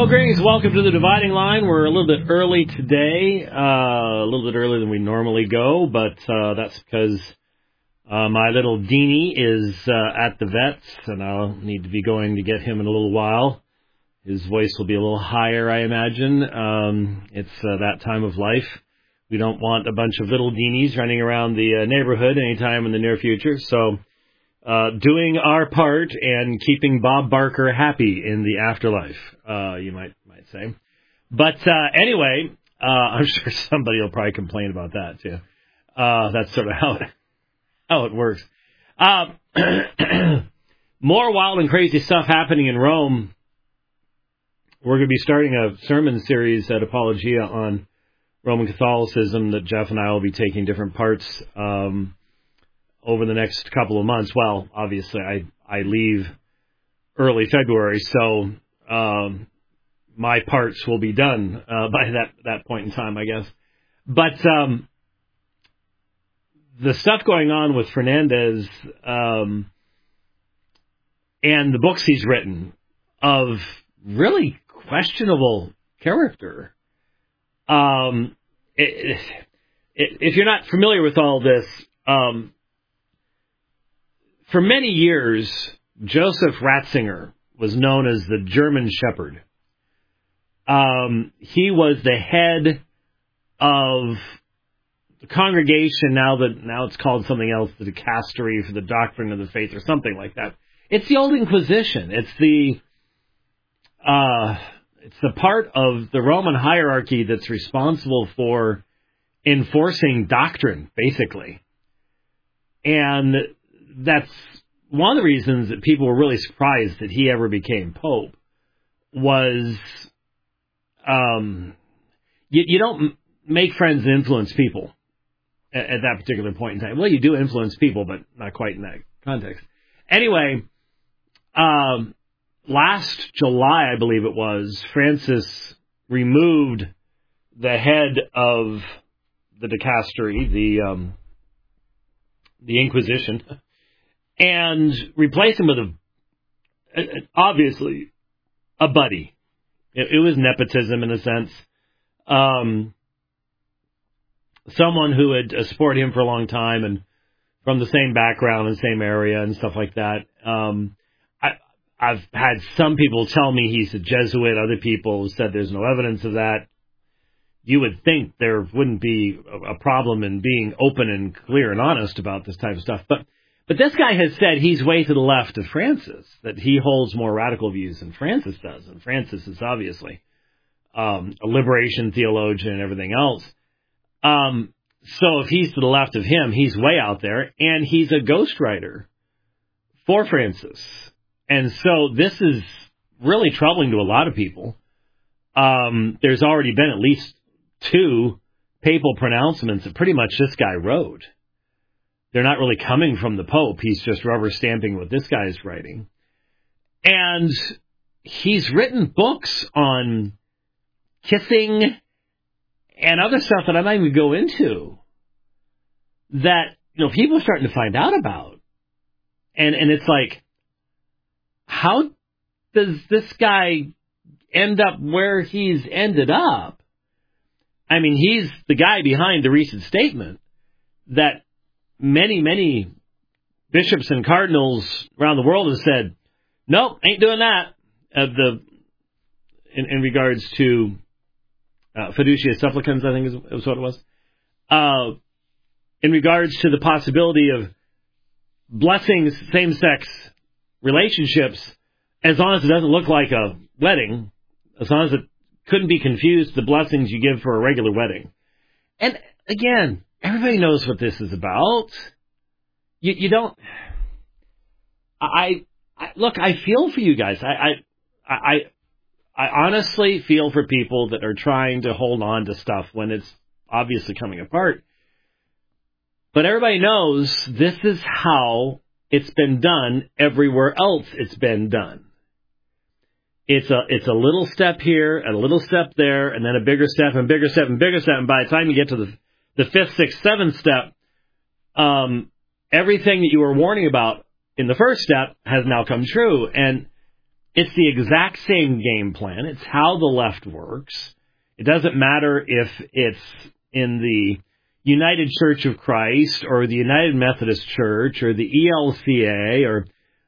Oh, greetings. Welcome to the Dividing Line. We're a little bit early today, a little bit earlier than we normally go, but that's because my little Deanie is at the vet's, and I'll need to be going to get him in a little while. His voice will be a little higher, I imagine. It's that time of life. We don't want a bunch of little Deanies running around the neighborhood anytime in the near future, so doing our part and keeping Bob Barker happy in the afterlife, you might say. But anyway, I'm sure somebody will probably complain about that too. That's sort of how it works. More wild and crazy stuff happening in Rome. We're going to be starting a sermon series at Apologia on Roman Catholicism that Jeff and I will be taking different parts over the next couple of months. Well, obviously, I leave early February, so my parts will be done by that point in time, I guess. But the stuff going on with Fernandez and the books he's written of really questionable character. If you're not familiar with all this, for many years, Joseph Ratzinger was known as the German Shepherd. He was the head of the congregation, now it's called something else, the Dicastery for the Doctrine of the Faith or something like that. It's the Old Inquisition. It's the part of the Roman hierarchy that's responsible for enforcing doctrine, basically. And that's one of the reasons that people were really surprised that he ever became Pope was you don't make friends and influence people at that particular point in time. Well, you do influence people, but not quite in that context. Anyway, last July, I believe it was, Francis removed the head of the Dicastery, the Inquisition, and replaced him with obviously a buddy. It was nepotism in a sense. Someone who had supported him for a long time and from the same background and same area and stuff like that. I've had some people tell me he's a Jesuit. Other people said there's no evidence of that. You would think there wouldn't be a problem in being open and clear and honest about this type of stuff. But this guy has said he's way to the left of Francis, that he holds more radical views than Francis does. And Francis is obviously a liberation theologian and everything else. So if he's to the left of him, he's way out there. And he's a ghostwriter for Francis. And so this is really troubling to a lot of people. There's already been at least 2 papal pronouncements that pretty much this guy wrote. They're not really coming from the Pope. He's just rubber stamping what this guy is writing. And he's written books on kissing and other stuff that I'm not even going to go into that, people are starting to find out about. And it's like, how does this guy end up where he's ended up? I mean, he's the guy behind the recent statement that many, many bishops and cardinals around the world have said, nope, ain't doing that. In regards to fiducia supplicans, I think is what it was. In regards to the possibility of blessing same-sex relationships, as long as it doesn't look like a wedding, as long as it couldn't be confused the blessings you give for a regular wedding. And again, everybody knows what this is about. You don't. Look, I feel for you guys. I honestly feel for people that are trying to hold on to stuff when it's obviously coming apart. But everybody knows this is how it's been done everywhere else it's been done. It's a little step here and a little step there and then a bigger step and bigger step and bigger step. And by the time you get to the 5th, 6th, 7th step, everything that you were warning about in the first step has now come true. And It's the exact same game plan. It's how the left works. It doesn't matter if it's in the United Church of Christ or the United Methodist Church or the ELCA or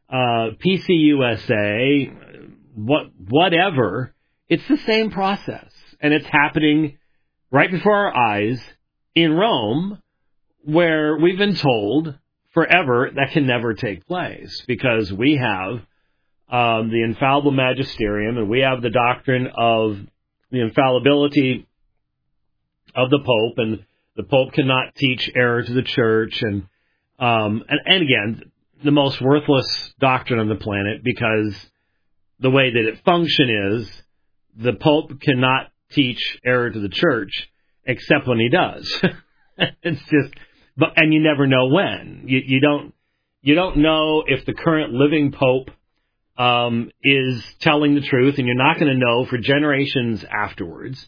PCUSA, whatever. It's the same process. And it's happening right before our eyes in Rome, where we've been told forever that can never take place because we have the infallible magisterium and we have the doctrine of the infallibility of the Pope, and the Pope cannot teach error to the church, and again, the most worthless doctrine on the planet, because the way that it functions is the Pope cannot teach error to the church except when he does. It's just, and you never know when. You don't know if the current living Pope is telling the truth, and you're not going to know for generations afterwards.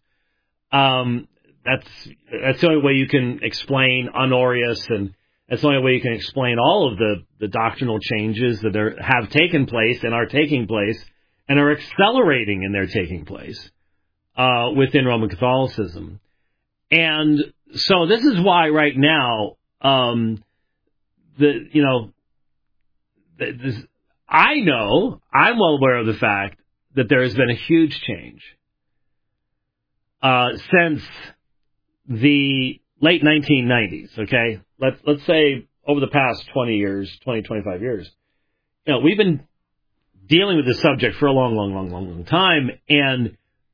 That's the only way you can explain Honorius, and that's the only way you can explain all of the doctrinal changes that have taken place and are taking place and are accelerating in their taking place within Roman Catholicism. And so this is why right now, I know, I'm well aware of the fact that there has been a huge change since the late 1990s, okay? Let's say over the past 25 years. We've been dealing with this subject for a long time, and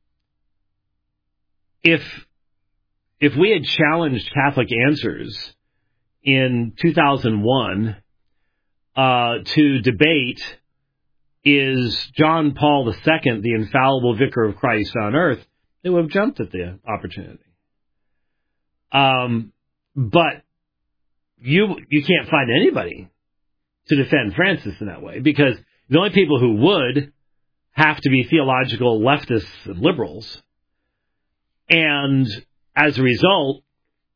if we had challenged Catholic Answers in 2001 to debate, is John Paul II the infallible vicar of Christ on earth, they would have jumped at the opportunity. But you can't find anybody to defend Francis in that way, because the only people who would have to be theological leftists and liberals. And as a result,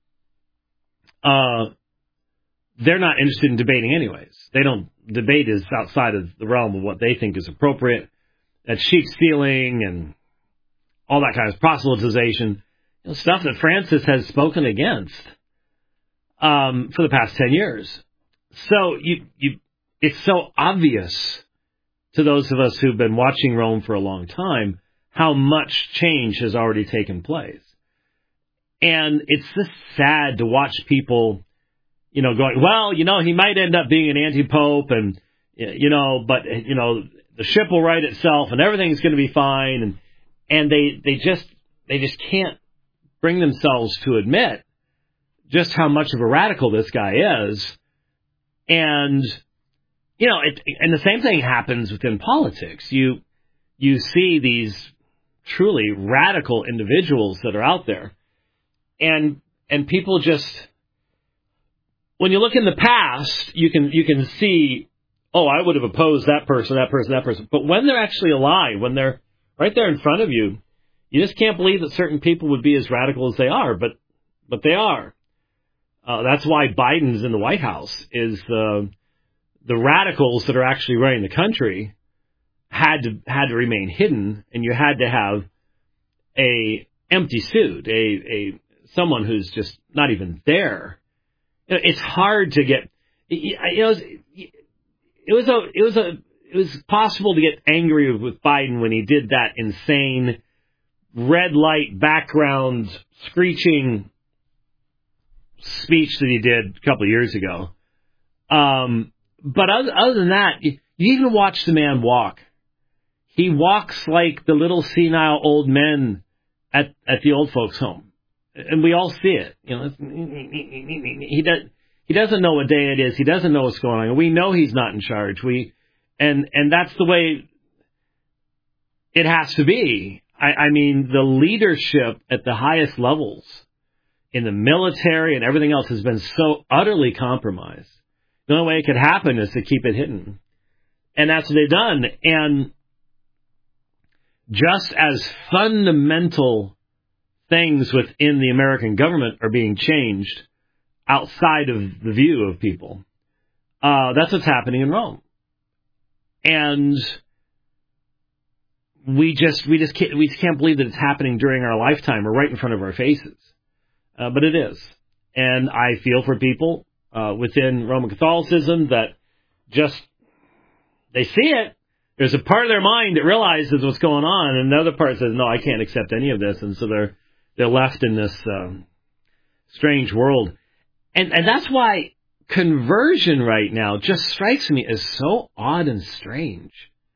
they're not interested in debating anyways. Debate is outside of the realm of what they think is appropriate. That's sheep stealing and all that kind of proselytization, stuff that Francis has spoken against for the past 10 years. So it's so obvious to those of us who've been watching Rome for a long time how much change has already taken place. And it's just sad to watch people, going, well, he might end up being an anti-pope, and, but the ship will right itself and everything's going to be fine. And they just can't bring themselves to admit just how much of a radical this guy is. And, and the same thing happens within politics. You see these truly radical individuals that are out there. And people just, when you look in the past, you can see, oh, I would have opposed that person. But when they're actually alive, when they're right there in front of you, you just can't believe that certain people would be as radical as they are, but they are. That's why Biden's in the White House, is the radicals that are actually running the country had to remain hidden, and you had to have a empty suit, someone who's just not even there. It's hard to get. It was possible to get angry with Biden when he did that insane red light background screeching speech that he did a couple of years ago. But other than that, you even watch the man walk. He walks like the little senile old men at the old folks' home. And we all see it. He doesn't know what day it is. He doesn't know what's going on. We know he's not in charge. And that's the way it has to be. I mean, the leadership at the highest levels in the military and everything else has been so utterly compromised. The only way it could happen is to keep it hidden. And that's what they've done. And just as fundamental things within the American government are being changed outside of the view of people, that's what's happening in Rome. And we can't believe that it's happening during our lifetime or right in front of our faces. But it is. And I feel for people within Roman Catholicism that just, they see it. There's a part of their mind that realizes what's going on, and another part says, no, I can't accept any of this. And so they're left in this strange world. And that's why conversion right now just strikes me as so odd and strange.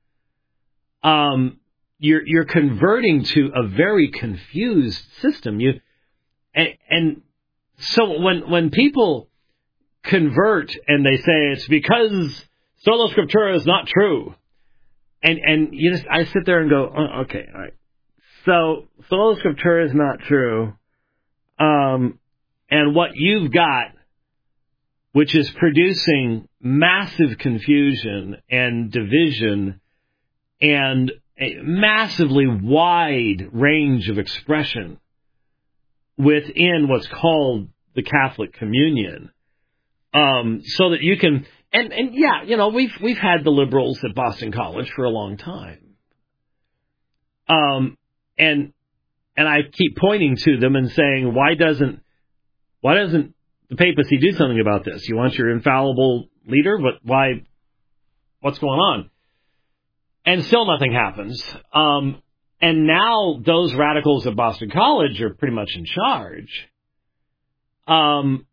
You're converting to a very confused system. And so when people convert and they say it's because sola scriptura is not true, and I sit there and go, oh, okay, all right. So sola scriptura is not true, and what you've got, which is producing massive confusion and division and a massively wide range of expression within what's called the Catholic Communion, so that you can, and yeah, we've had the liberals at Boston College for a long time, and I keep pointing to them and saying, why doesn't the papacy do something about this? You want your infallible leader, but why? What's going on? And still nothing happens. And now those radicals at Boston College are pretty much in charge. And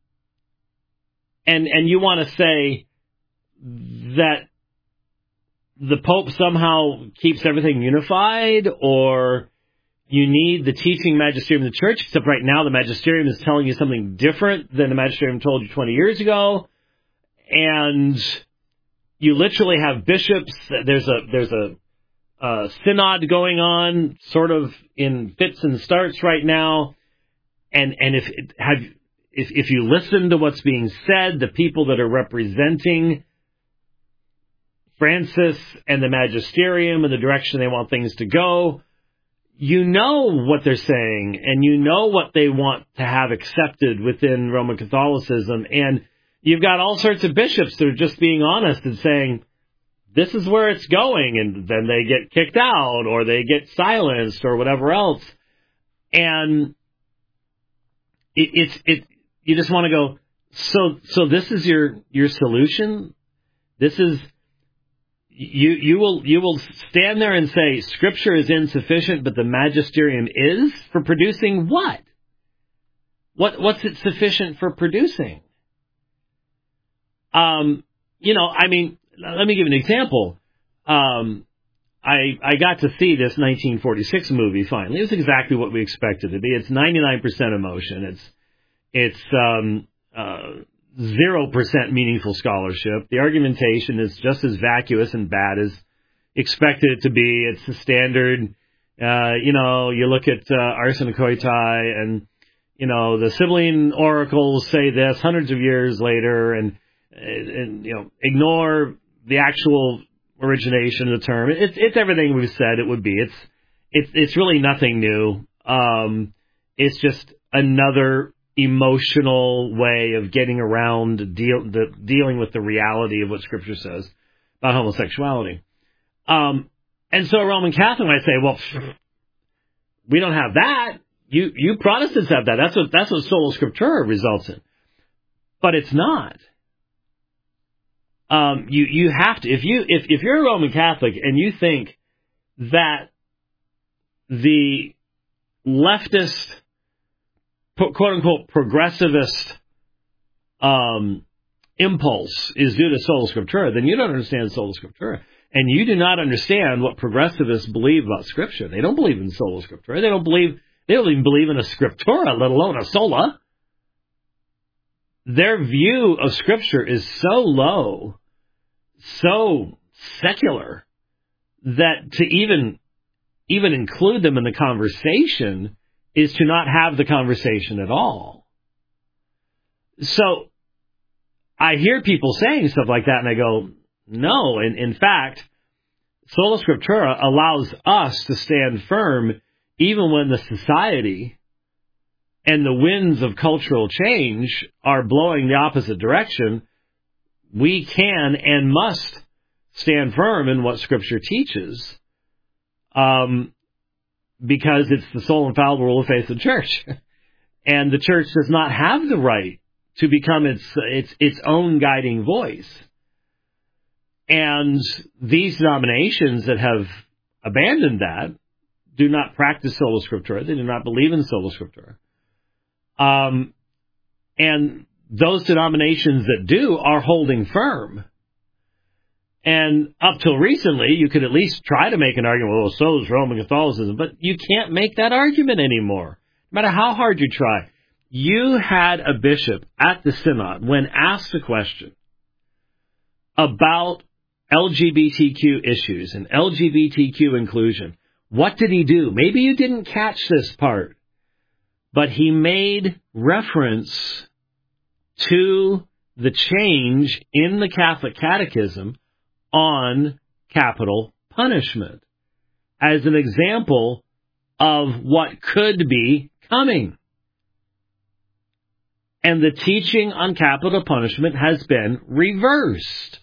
you want to say that the Pope somehow keeps everything unified, or you need the teaching magisterium of the church, except right now the magisterium is telling you something different than the magisterium told you 20 years ago. And you literally have bishops. There's a synod going on, sort of in fits and starts right now. And if you listen to what's being said, the people that are representing Francis and the magisterium and the direction they want things to go, you know what they're saying, and you know what they want to have accepted within Roman Catholicism. And you've got all sorts of bishops that are just being honest and saying, this is where it's going, and then they get kicked out, or they get silenced, or whatever else. And you just want to go, so this is your solution? This is, you will stand there and say Scripture is insufficient, but the magisterium is for producing what? What's it sufficient for producing? Let me give an example. I got to see this 1946 movie finally. It was exactly what we expected it to be. It's 99% emotion. It's 0% meaningful scholarship. The argumentation is just as vacuous and bad as expected it to be. It's the standard, you look at Arsene Koitai and, the Sibylline oracles say this hundreds of years later, and ignore the actual origination of the term. It's everything we've said it would be. It's really nothing new. It's just another emotional way of getting around dealing with the reality of what Scripture says about homosexuality. And so a Roman Catholic might say, well, we don't have that. You Protestants have that. That's what sola scriptura results in. But it's not. You have to, if you're a Roman Catholic and you think that the leftist, quote unquote, progressivist impulse is due to sola scriptura, then you don't understand sola scriptura, and you do not understand what progressivists believe about Scripture. They don't believe in sola scriptura. They don't even believe in a scriptura, let alone a sola. Their view of Scripture is so low, so secular, that to even include them in the conversation is to not have the conversation at all. So I hear people saying stuff like that, and I go, no. And in fact, sola scriptura allows us to stand firm even when the society and the winds of cultural change are blowing the opposite direction. We can and must stand firm in what Scripture teaches. because it's the sole infallible rule of faith of the church. And the church does not have the right to become its own guiding voice. And these denominations that have abandoned that do not practice sola scriptura. They do not believe in sola scriptura. And those denominations that do are holding firm. And up till recently, you could at least try to make an argument, well, so is Roman Catholicism, but you can't make that argument anymore, no matter how hard you try. You had a bishop at the synod, when asked a question about LGBTQ issues and LGBTQ inclusion, what did he do? Maybe you didn't catch this part, but he made reference to the change in the Catholic Catechism on capital punishment as an example of what could be coming. And the teaching on capital punishment has been reversed.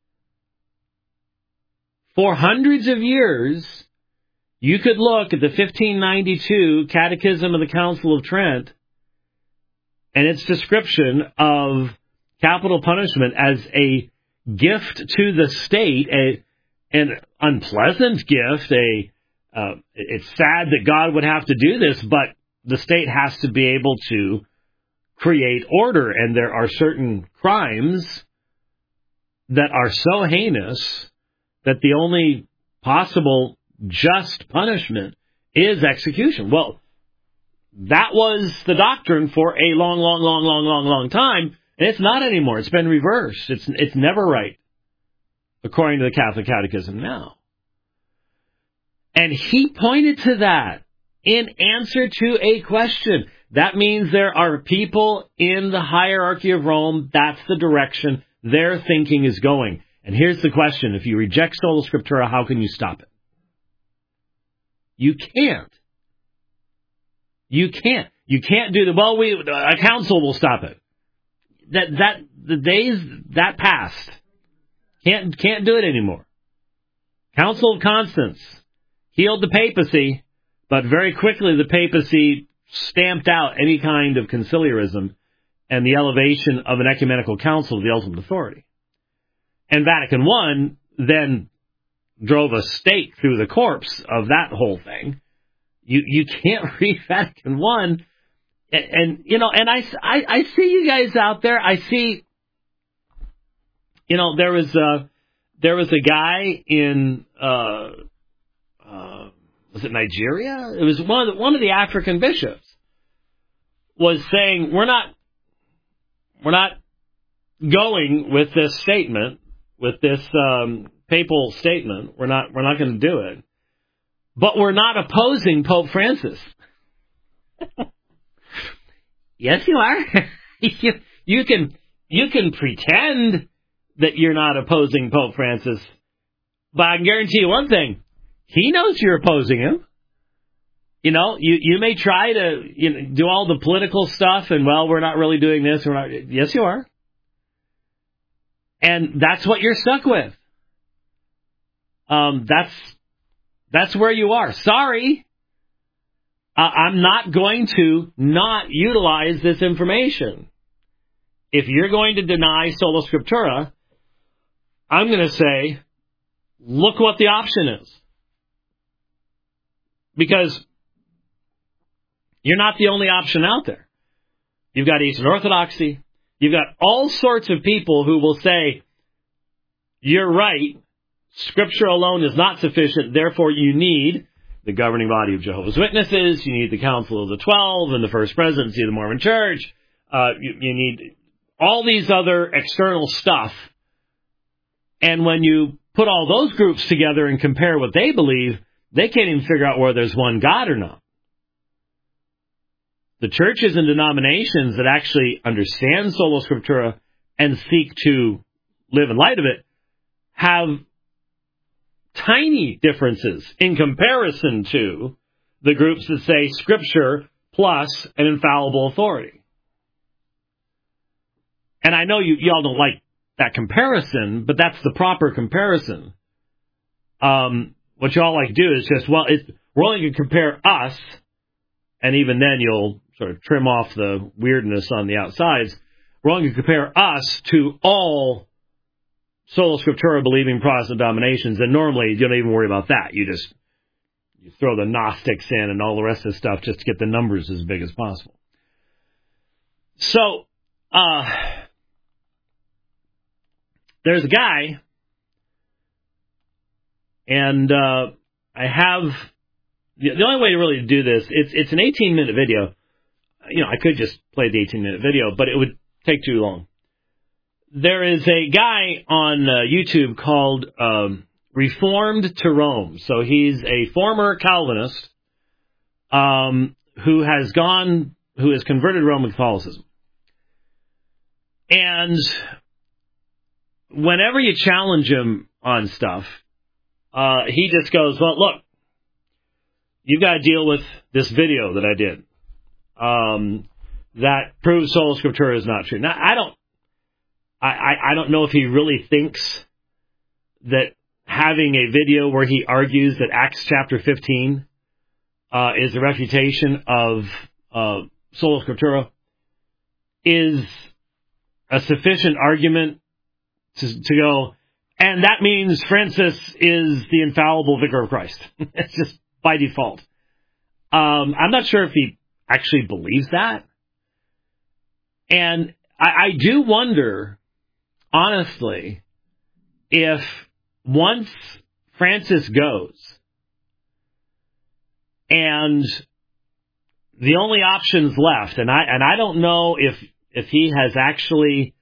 For hundreds of years, you could look at the 1592 Catechism of the Council of Trent and its description of capital punishment as a gift to the state, an unpleasant gift. It's sad that God would have to do this, but the state has to be able to create order, and there are certain crimes that are so heinous that the only possible just punishment is execution. Well, that was the doctrine for a long time, and it's not anymore. It's been reversed. It's never right, according to the Catholic Catechism now. And he pointed to that in answer to a question. That means there are people in the hierarchy of Rome, that's the direction their thinking is going. And here's the question. If you reject sola scriptura, how can you stop it? You can't. You can't. You can't do a council will stop it. The days that passed. Can't do it anymore. Council of Constance healed the papacy, but very quickly the papacy stamped out any kind of conciliarism and the elevation of an ecumenical council to the ultimate authority. And Vatican I then drove a stake through the corpse of that whole thing. You can't read Vatican I, and I see you guys out there. I see, there was a guy in was it Nigeria? It was one of the African bishops was saying we're not going with this statement, with this papal statement. We're not going to do it. But we're not opposing Pope Francis. Yes, you are. You can pretend that you're not opposing Pope Francis, but I can guarantee you one thing: he knows you're opposing him. You may try to do all the political stuff, and we're not really doing this. We're not. Yes, you are, and that's what you're stuck with. That's where you are. Sorry. I'm not going to not utilize this information. If you're going to deny sola scriptura, I'm going to say, look what the option is. Because you're not the only option out there. You've got Eastern Orthodoxy. You've got all sorts of people who will say, you're right. Scripture alone is not sufficient, therefore you need the governing body of Jehovah's Witnesses, you need the Council of the 12 and the First Presidency of the Mormon Church, you need all these other external stuff. And when you put all those groups together and compare what they believe, they can't even figure out whether there's one God or not. The churches and denominations that actually understand sola scriptura and seek to live in light of it have tiny differences in comparison to the groups that say Scripture plus an infallible authority. And I know you all don't like that comparison, but that's the proper comparison. When what y'all like to do is just, well, we're only going to compare us, and even then you'll sort of trim off the weirdness on the outsides. We're only going to compare us to all sola scriptura believing Protestant denominations, and normally you don't even worry about that. You throw the Gnostics in and all the rest of the stuff just to get the numbers as big as possible. So, there's a guy, and I have, the only way to really do this, it's an 18-minute video. I could just play the 18-minute video, but it would take too long. There is a guy on YouTube called Reformed to Rome. So he's a former Calvinist who has converted Roman Catholicism. And whenever you challenge him on stuff, he just goes, well, look, you've got to deal with this video that I did that proves sola scriptura is not true. Now, I don't know if he really thinks that having a video where he argues that Acts chapter 15 is a refutation of sola scriptura is a sufficient argument to go, and that means Francis is the infallible vicar of Christ. It's just by default. I'm not sure if he actually believes that. And I do wonder, honestly, if once Francis goes and the only options left, and I don't know if he has actually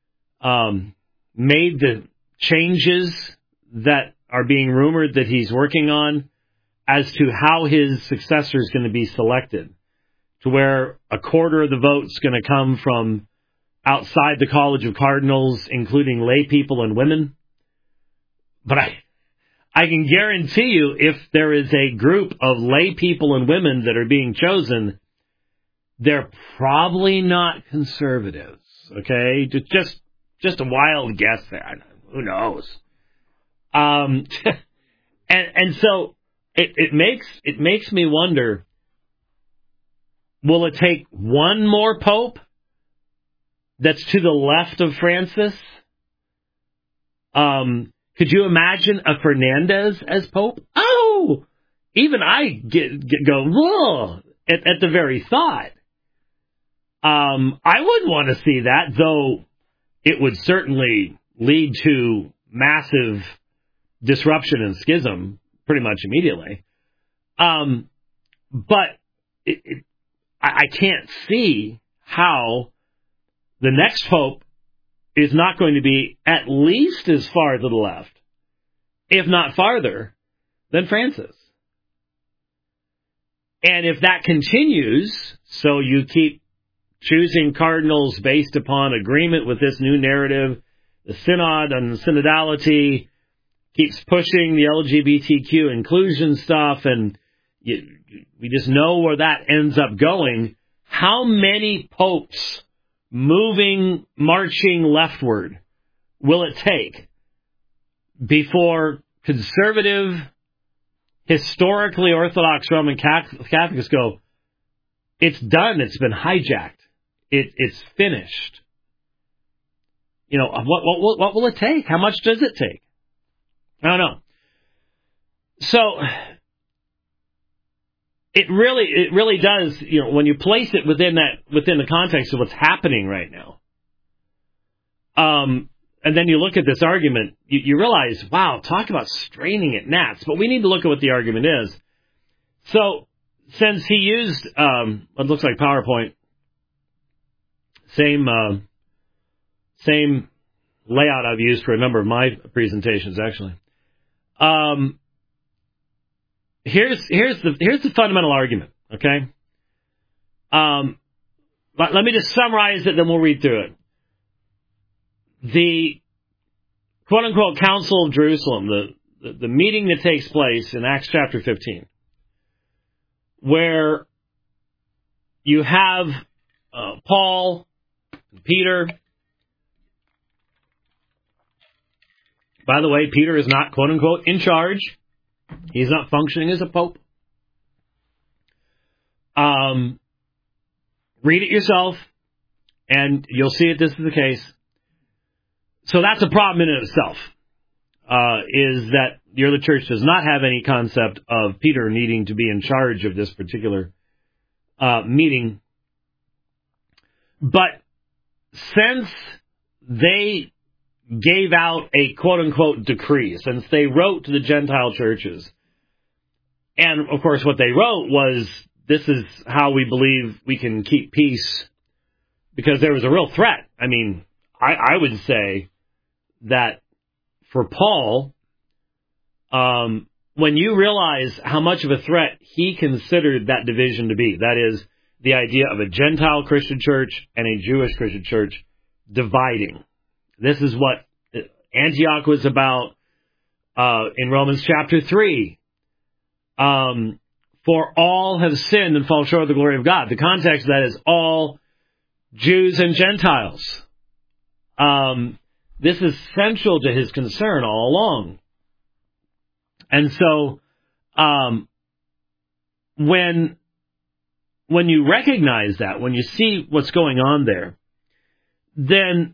made the changes that are being rumored that he's working on as to how his successor is going to be selected, to where a quarter of the vote's going to come from outside the College of Cardinals, including lay people and women. But I can guarantee you, if there is a group of lay people and women that are being chosen, they're probably not conservatives. Okay, just a wild guess there. Who knows? And so it makes me wonder: will it take one more pope that's to the left of Francis? Could you imagine a Fernandez as pope? Oh, even I go whoa at the very thought. I wouldn't want to see that, though. It would certainly lead to massive disruption and schism pretty much immediately. But I can't see how the next pope is not going to be at least as far to the left, if not farther, than Francis. And if that continues, so you keep choosing cardinals based upon agreement with this new narrative, the synod and the synodality keeps pushing the LGBTQ inclusion stuff, and we just know where that ends up going. How many popes marching leftward will it take before conservative, historically Orthodox Roman Catholics go, it's done, it's been hijacked, it's finished? What will it take? How much does it take? I don't know. So it really does, when you place it within the context of what's happening right now. And then you look at this argument, you realize, wow, talk about straining at gnats. But we need to look at what the argument is. So since he used what looks like PowerPoint, same layout I've used for a number of my presentations, actually. Here's the fundamental argument, okay? Let me just summarize it, then we'll read through it. The quote-unquote Council of Jerusalem, the meeting that takes place in Acts chapter 15, where you have Paul, and Peter. By the way, Peter is not quote-unquote in charge. He's not functioning as a pope. Read it yourself, and you'll see if this is the case. So that's a problem in itself, is that the early church does not have any concept of Peter needing to be in charge of this particular meeting. But since they gave out a quote-unquote decree, since they wrote to the Gentile churches, and of course what they wrote was, this is how we believe we can keep peace, because there was a real threat. I mean, I would say that for Paul, when you realize how much of a threat he considered that division to be, that is, the idea of a Gentile Christian church and a Jewish Christian church dividing. This is what Antioch was about in Romans chapter 3. For all have sinned and fall short of the glory of God. The context of that is all Jews and Gentiles. This is central to his concern all along. And so, when you recognize that, when you see what's going on there, then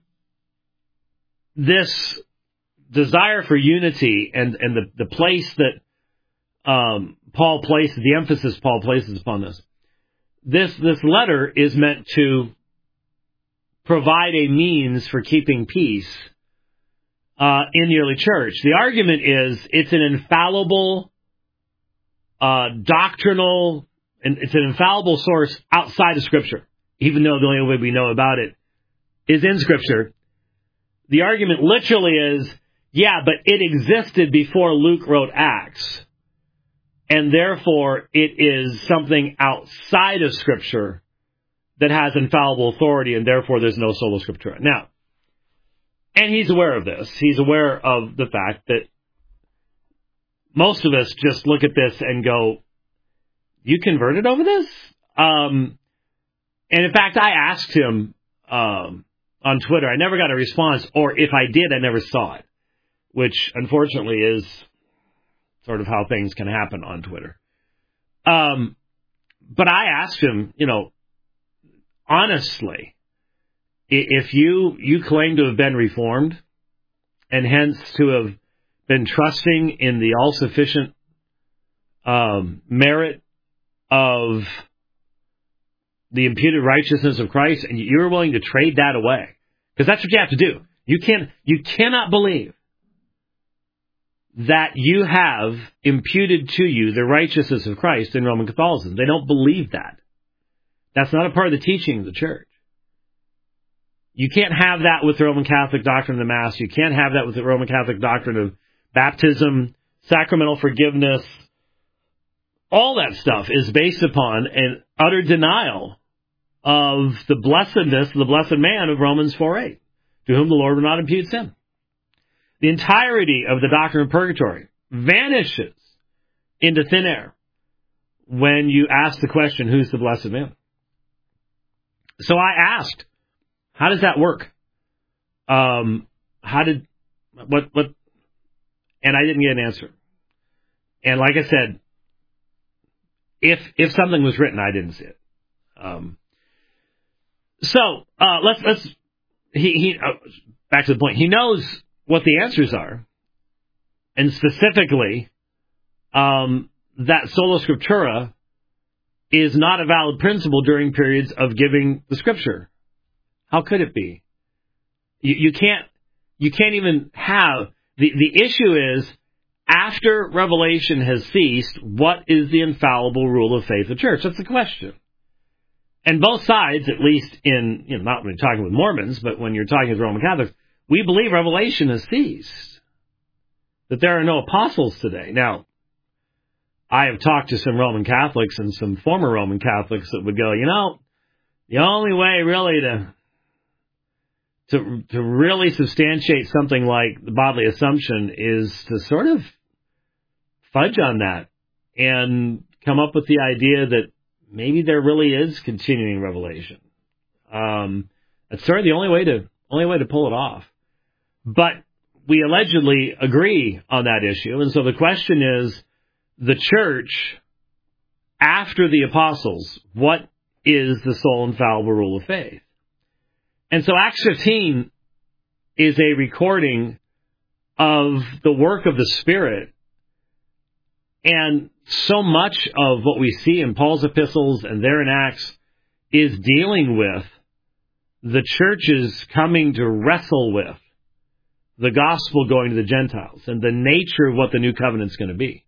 this desire for unity and the place that Paul places, the emphasis Paul places upon this letter is meant to provide a means for keeping peace in the early church. The argument is it's an infallible doctrinal, and it's an infallible source outside of Scripture, even though the only way we know about it is in Scripture. The argument literally is, yeah, but it existed before Luke wrote Acts, and therefore it is something outside of Scripture that has infallible authority, and therefore there's no sola scriptura. Now, and he's aware of this. He's aware of the fact that most of us just look at this and go, you converted over this? And in fact, I asked him on Twitter. I never got a response, or if I did, I never saw it, which unfortunately is sort of how things can happen on Twitter. But I asked him, honestly, if you claim to have been reformed and hence to have been trusting in the all-sufficient merit of the imputed righteousness of Christ, and you're willing to trade that away, because that's what you have to do. You cannot believe that you have imputed to you the righteousness of Christ in Roman Catholicism. They don't believe that. That's not a part of the teaching of the church. You can't have that with the Roman Catholic doctrine of the Mass. You can't have that with the Roman Catholic doctrine of baptism, sacramental forgiveness. All that stuff is based upon an utter denial of the blessedness of the blessed man of Romans 4:8, to whom the Lord will not impute sin. The entirety of the doctrine of purgatory vanishes into thin air when you ask the question, who's the blessed man? So I asked, how does that work? And I didn't get an answer. And like I said, if something was written, I didn't see it. Back to the point. He knows what the answers are, and specifically, that sola scriptura is not a valid principle during periods of giving the Scripture. How could it be? You can't even have, the issue is, after revelation has ceased, what is the infallible rule of faith of the church? That's the question. And both sides, at least in, not when you're talking with Mormons, but when you're talking with Roman Catholics, we believe revelation has ceased. That there are no apostles today. Now, I have talked to some Roman Catholics and some former Roman Catholics that would go, the only way really to really substantiate something like the bodily assumption is to sort of fudge on that and come up with the idea that maybe there really is continuing revelation. That's sort of the only way to pull it off. But we allegedly agree on that issue, and so the question is, the church after the apostles, what is the sole infallible rule of faith? And so Acts 15 is a recording of the work of the Spirit. And so much of what we see in Paul's epistles and there in Acts is dealing with the churches coming to wrestle with the gospel going to the Gentiles and the nature of what the new covenant's going to be.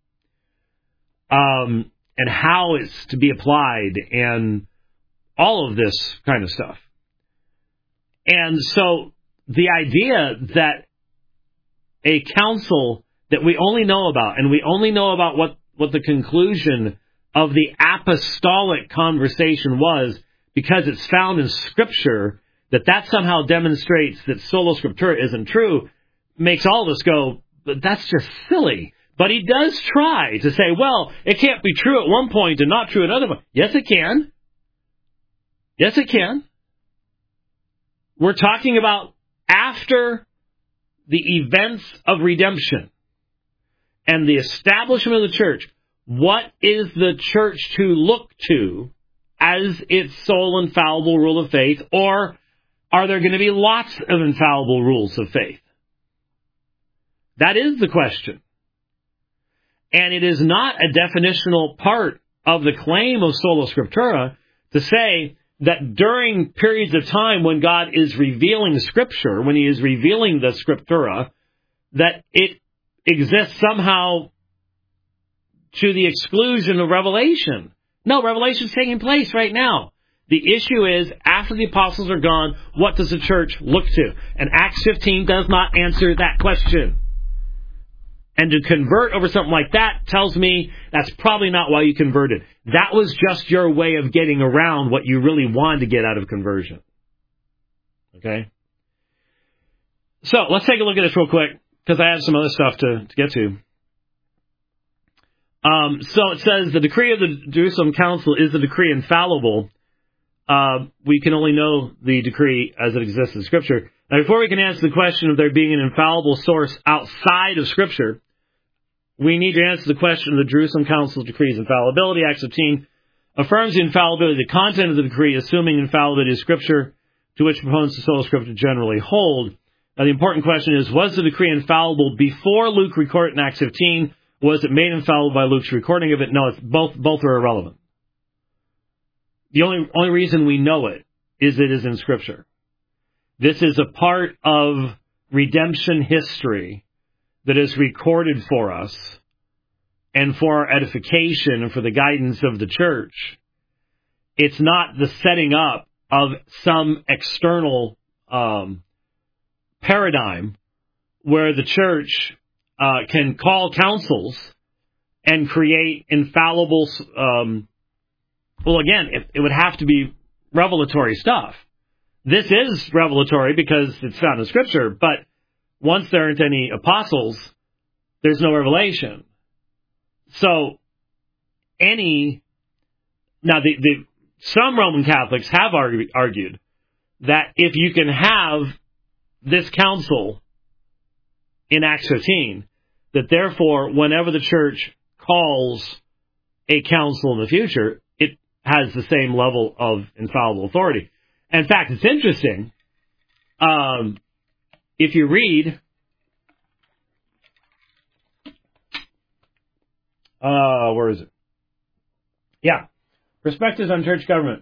And how it's to be applied and all of this kind of stuff. And so the idea that a council that we only know about, and we only know about what the conclusion of the apostolic conversation was because it's found in Scripture, that somehow demonstrates that sola scriptura isn't true, makes all of us go, but that's just silly. But he does try to say, well, it can't be true at one point and not true at another point. Yes, it can. Yes, it can. We're talking about after the events of redemption and the establishment of the church. What is the church to look to as its sole infallible rule of faith? Or are there going to be lots of infallible rules of faith? That is the question. And it is not a definitional part of the claim of sola scriptura to say that during periods of time when God is revealing Scripture, when He is revealing the Scriptura, that it exists somehow to the exclusion of Revelation. No, Revelation is taking place right now. The issue is, after the apostles are gone, what does the church look to? And Acts 15 does not answer that question. And to convert over something like that tells me that's probably not why you converted. That was just your way of getting around what you really wanted to get out of conversion. Okay? So, let's take a look at this real quick, because I have some other stuff to get to. So it says, the decree of the Jerusalem Council is the decree infallible. We can only know the decree as it exists in Scripture. Now, before we can answer the question of there being an infallible source outside of Scripture, we need to answer the question of the Jerusalem Council's decree's infallibility. Acts 15 affirms the infallibility of the content of the decree, assuming infallibility of Scripture, to which proponents of sola scriptura generally hold. Now, the important question is, was the decree infallible before Luke recorded in Acts 15? Was it made infallible by Luke's recording of it? No, it's both are irrelevant. The only reason we know it is in Scripture. This is a part of redemption history that is recorded for us and for our edification and for the guidance of the church. It's not the setting up of some external paradigm where the church can call councils and create infallible... well, again, it would have to be revelatory stuff. This is revelatory because it's found in Scripture, but once there aren't any apostles, there's no revelation. So, some Roman Catholics have argued that if you can have this council in Acts 15, that therefore, whenever the church calls a council in the future, it has the same level of infallible authority. In fact, it's interesting. If you read, where is it? Yeah, Perspectives on Church Government,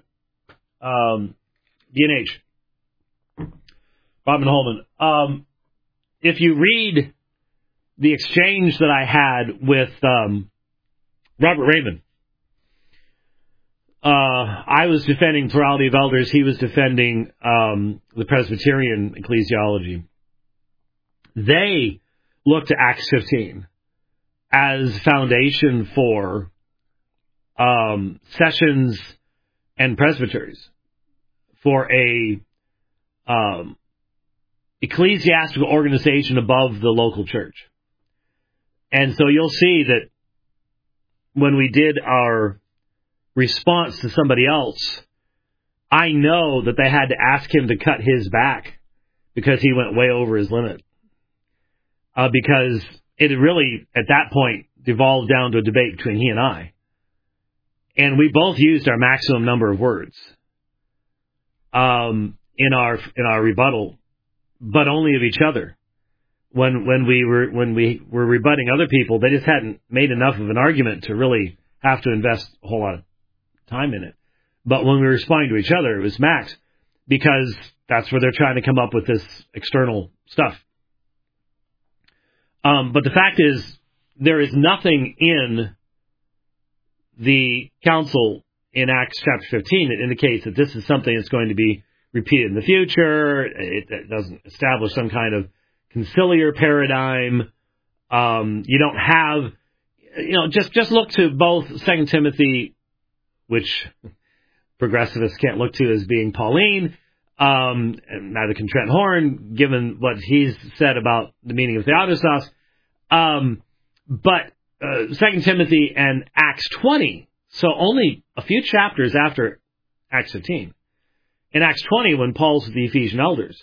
D&H, Robin Holman. If you read the exchange that I had with Robert Raymond, I was defending plurality of elders. He was defending the Presbyterian ecclesiology. They look to Acts 15 as foundation for sessions and presbyteries, for a ecclesiastical organization above the local church. And so you'll see that when we did our response to somebody else, I know that they had to ask him to cut his back because he went way over his limit. Because it really, at that point, devolved down to a debate between he and I. And we both used our maximum number of words in our rebuttal, but only of each other. When we were rebutting other people, they just hadn't made enough of an argument to really have to invest a whole lot of time in it. But when we were responding to each other, it was max, because that's where they're trying to come up with this external stuff. But the fact is, there is nothing in the council in Acts chapter 15 that indicates that this is something that's going to be repeated in the future. It doesn't establish some kind of conciliar paradigm. You don't have, just look to both 2 Timothy, which progressivists can't look to as being Pauline, and neither can Trent Horn, given what he's said about the meaning of Theodostos. But 2 Timothy and Acts 20, so only a few chapters after Acts 15. In Acts 20, when Paul's with the Ephesian elders,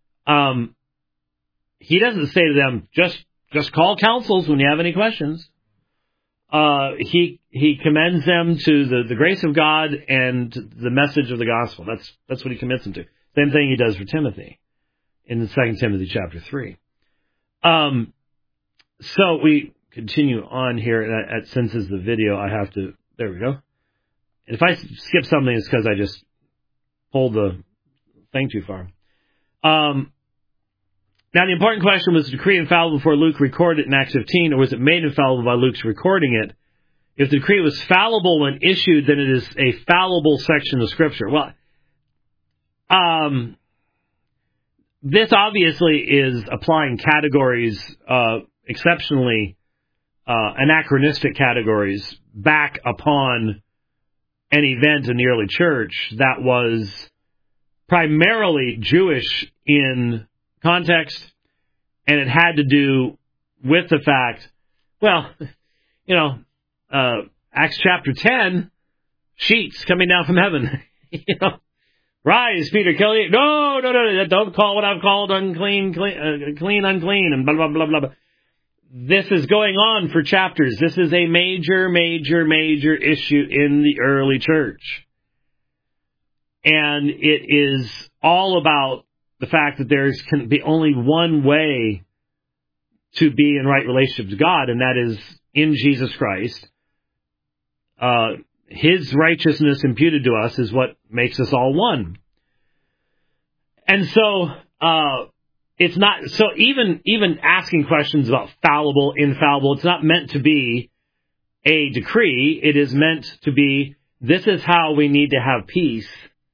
he doesn't say to them, just call councils when you have any questions. He commends them to the grace of God and the message of the gospel. That's what he commits them to. Same thing he does for Timothy in the 2 Timothy chapter 3. So we continue on here, and since this is the video, I have to, there we go. And if I skip something, it's because I just pulled the thing too far. Now, the important question, was the decree infallible before Luke recorded it in Acts 15, or was it made infallible by Luke's recording it? If the decree was fallible when issued, then it is a fallible section of Scripture. Well, this obviously is applying categories, exceptionally anachronistic categories, back upon an event in the early church that was primarily Jewish in context, and it had to do with the fact, Acts chapter 10, sheets coming down from heaven. Rise, Peter, kill you. No, don't call what I've called unclean, clean, unclean, and blah, blah, blah, blah, blah. This is going on for chapters. This is a major, major, major issue in the early church. And it is all about the fact that there can be only one way to be in right relationship to God, and that is in Jesus Christ. His righteousness imputed to us is what makes us all one. And so, it's not, so even asking questions about fallible, infallible, it's not meant to be a decree. It is meant to be, this is how we need to have peace,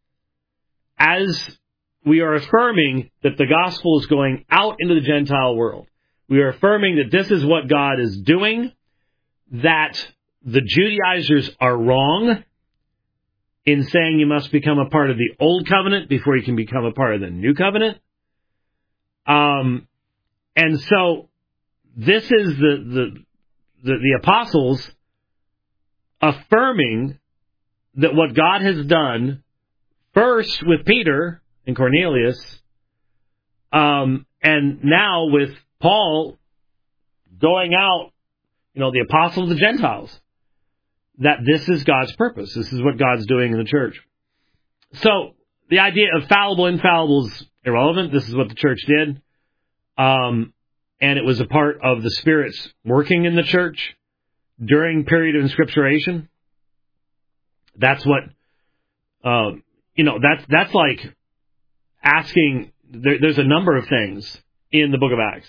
as we are affirming that the gospel is going out into the Gentile world. We are affirming that this is what God is doing, that the Judaizers are wrong in saying you must become a part of the old covenant before you can become a part of the new covenant. And so this is the apostles affirming that what God has done, first with Peter and Cornelius, and now with Paul going out, the apostle of the Gentiles, that this is God's purpose. This is what God's doing in the church. So the idea of fallible, infallible is irrelevant. This is what the church did. And it was a part of the Spirit's working in the church during period of inscripturation. That's what, that's like asking, there's a number of things in the book of Acts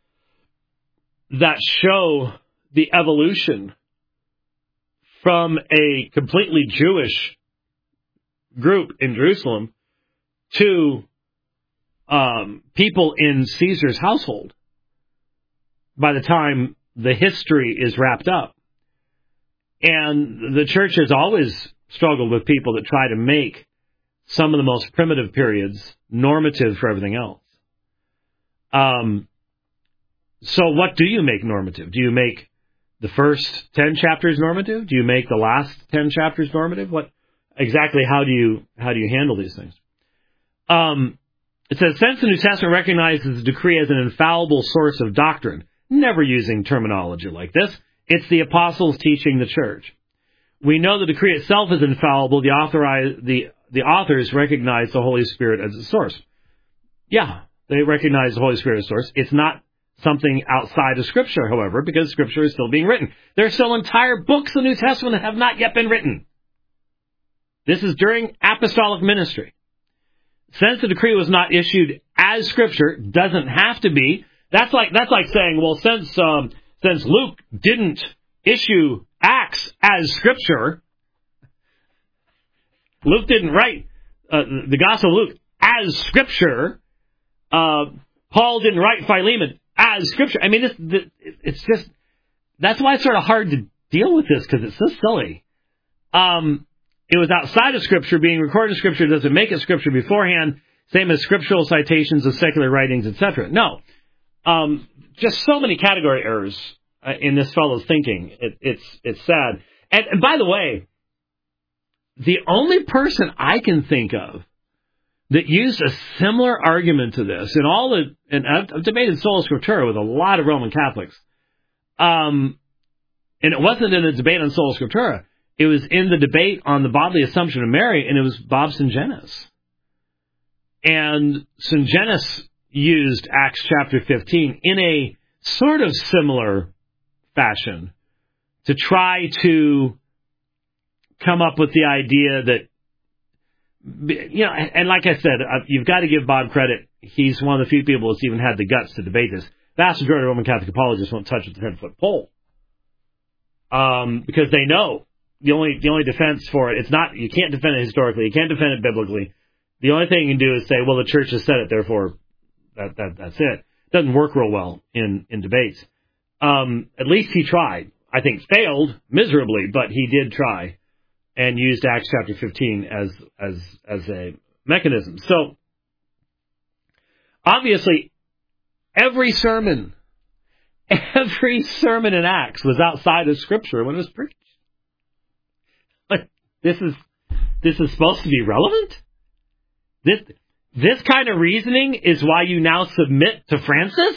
that show the evolution from a completely Jewish group in Jerusalem to people in Caesar's household by the time the history is wrapped up. And the church has always struggled with people that try to make some of the most primitive periods normative for everything else. So what do you make normative? Do you make the first 10 chapters normative? Do you make the last 10 chapters normative? How do you handle these things? It says, since the New Testament recognizes the decree as an infallible source of doctrine, never using terminology like this, It's the apostles teaching the church. We know the decree itself is infallible. The authors recognize the Holy Spirit as its source. Yeah, they recognize the Holy Spirit as source. It's not something outside of Scripture, however, because Scripture is still being written. There are still entire books of the New Testament that have not yet been written. This is during apostolic ministry. Since the decree was not issued as Scripture, doesn't have to be. That's like saying, well, since Luke didn't issue Acts as Scripture, Luke didn't write the Gospel of Luke as Scripture. Paul didn't write Philemon as Scripture. I mean, it's just, that's why it's sort of hard to deal with this, because it's so silly. It was outside of Scripture. Being recorded in Scripture doesn't make it Scripture beforehand, same as scriptural citations of secular writings, etc. No. Just so many category errors in this fellow's thinking. It's sad. And by the way, the only person I can think of that used a similar argument to this, and I've debated sola scriptura with a lot of Roman Catholics, and it wasn't in a debate on sola scriptura, it was in the debate on the bodily assumption of Mary, and it was Bob Sungenis. And Sungenis used Acts chapter 15 in a sort of similar fashion to try to come up with the idea that, you know, and like I said, you've got to give Bob credit. He's one of the few people that's even had the guts to debate this. Vast majority of Roman Catholic apologists won't touch the 10-foot pole. Because they know the only defense for it, it's not, you can't defend it historically, you can't defend it biblically. The only thing you can do is say, well, the church has said it, therefore that's it. It doesn't work real well in debates. At least he tried. I think failed miserably, but he did try and used Acts chapter 15 as a mechanism. So, obviously, every sermon in Acts was outside of Scripture when it was preached. But this is supposed to be relevant? This kind of reasoning is why you now submit to Francis?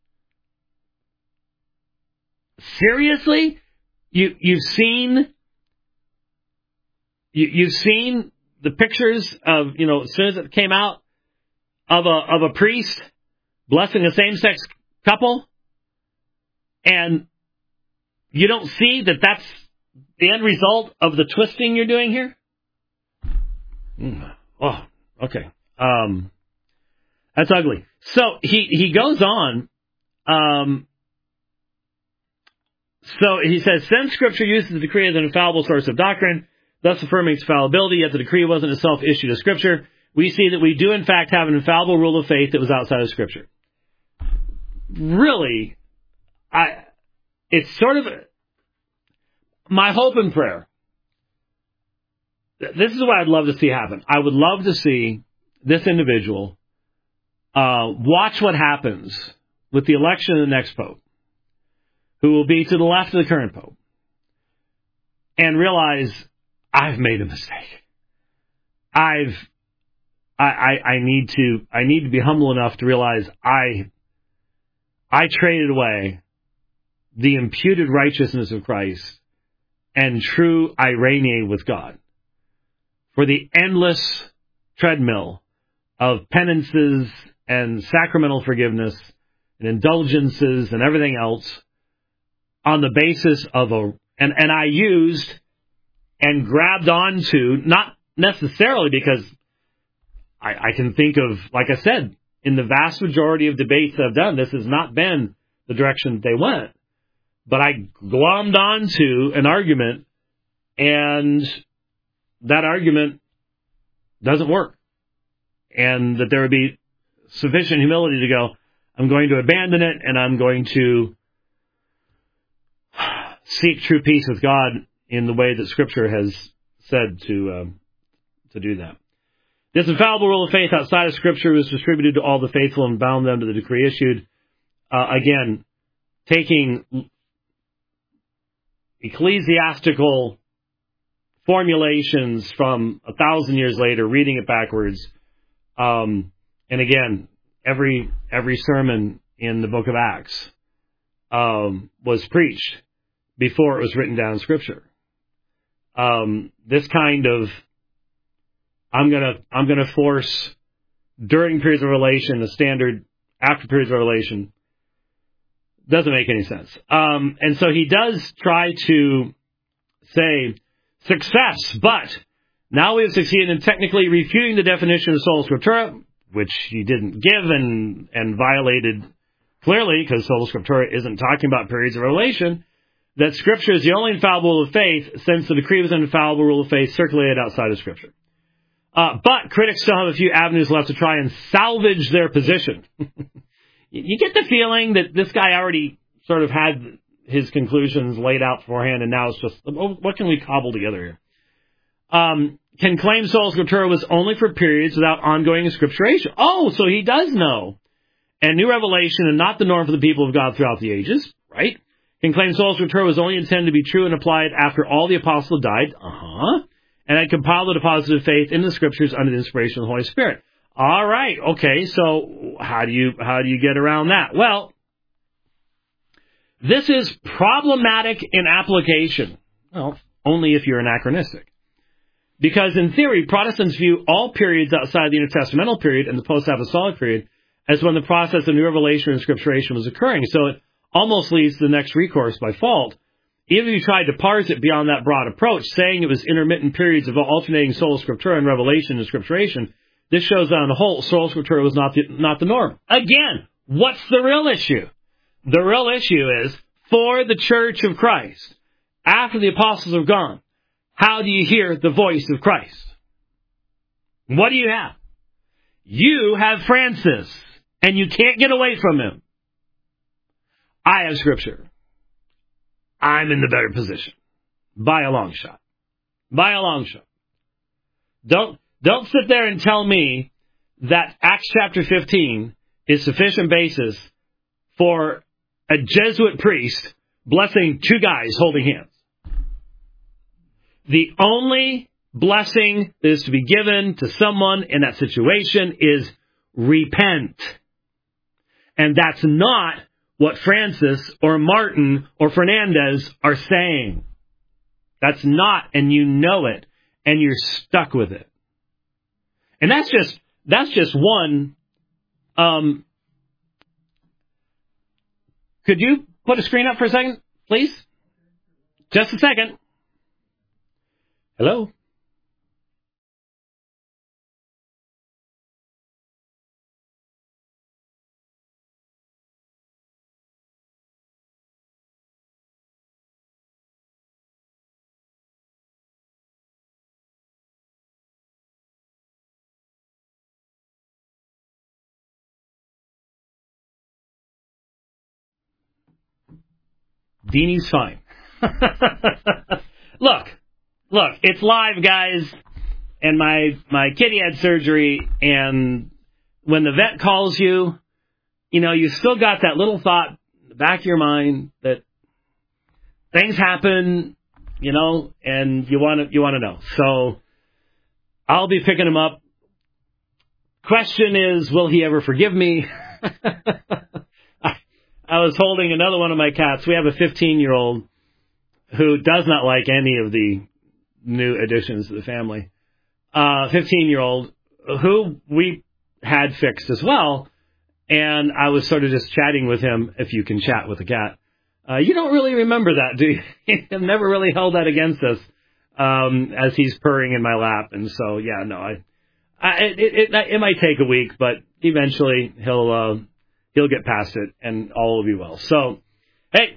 Seriously? You've seen the pictures of, you know, as soon as it came out of a priest blessing a same-sex couple, and you don't see that that's the end result of the twisting you're doing here? Oh, okay. That's ugly. So he goes on. So he says, since Scripture uses the decree as an infallible source of doctrine, thus affirming its fallibility, yet the decree wasn't itself issued as Scripture, we see that we do in fact have an infallible rule of faith that was outside of Scripture. Really, it's sort of my hope and prayer. This is what I'd love to see happen. I would love to see this individual watch what happens with the election of the next pope, who will be to the left of the current pope, and realize I've made a mistake. I need to be humble enough to realize I traded away the imputed righteousness of Christ and true irene with God for the endless treadmill of penances and sacramental forgiveness and indulgences and everything else on the basis of and I used and grabbed onto, not necessarily because I can think of, like I said, in the vast majority of debates that I've done, this has not been the direction they went. But I glommed onto an argument, and that argument doesn't work. And that there would be sufficient humility to go, I'm going to abandon it, and I'm going to seek true peace with God in the way that Scripture has said to do that. This infallible rule of faith outside of Scripture was distributed to all the faithful and bound them to the decree issued. Again, taking ecclesiastical formulations from 1,000 years later, reading it backwards, and again, every sermon in the book of Acts was preached before it was written down in Scripture. This kind of, I'm gonna force during periods of revelation, a standard after periods of revelation, doesn't make any sense. And so he does try to say success, but now we have succeeded in technically refuting the definition of sola scriptura, which he didn't give and violated clearly, because sola scriptura isn't talking about periods of revelation, that Scripture is the only infallible rule of faith, since the decree was an infallible rule of faith circulated outside of Scripture. But critics still have a few avenues left to try and salvage their position. You get the feeling that this guy already sort of had his conclusions laid out beforehand, and now it's just, what can we cobble together here? Can claim sola scriptura was only for periods without ongoing scripturation. Oh, so he does know. And new revelation and not the norm for the people of God throughout the ages, right? Can claim sola scriptura was only intended to be true and applied after all the apostles died. And had compiled the deposit of faith in the Scriptures under the inspiration of the Holy Spirit. All right, okay, so how do you get around that? Well, this is problematic in application. Well, only if you're anachronistic. Because in theory, Protestants view all periods outside the intertestamental period and the post-apostolic period as when the process of new revelation and scripturation was occurring. So it almost leads to the next recourse by fault. Even if you tried to parse it beyond that broad approach, saying it was intermittent periods of alternating sola scriptura and revelation and scripturation, this shows that on the whole, sola scriptura was not the norm. Again, what's the real issue? The real issue is, for the Church of Christ, after the apostles are gone, how do you hear the voice of Christ? What do you have? You have Francis, and you can't get away from him. I have Scripture. I'm in the better position. By a long shot. By a long shot. Don't sit there and tell me that Acts chapter 15 is sufficient basis for a Jesuit priest blessing two guys holding hands. The only blessing that is to be given to someone in that situation is repent. And that's not what Francis or Martin or Fernandez are saying. That's not, and you know it, and you're stuck with it. And that's just one. Could you put a screen up for a second, please? Just a second. Hello? Deanie's fine. Look, it's live, guys. And my kitty had surgery, and when the vet calls you, you still got that little thought in the back of your mind that things happen, and you want to know. So I'll be picking him up. Question is, will he ever forgive me? I was holding another one of my cats. We have a 15-year-old who does not like any of the new additions to the family. 15-year-old who we had fixed as well. And I was sort of just chatting with him, if you can chat with a cat. You don't really remember that, do you? You've never really held that against us as he's purring in my lap. And so, yeah, no, it might take a week, but eventually he'll get past it, and all will be well. So, hey,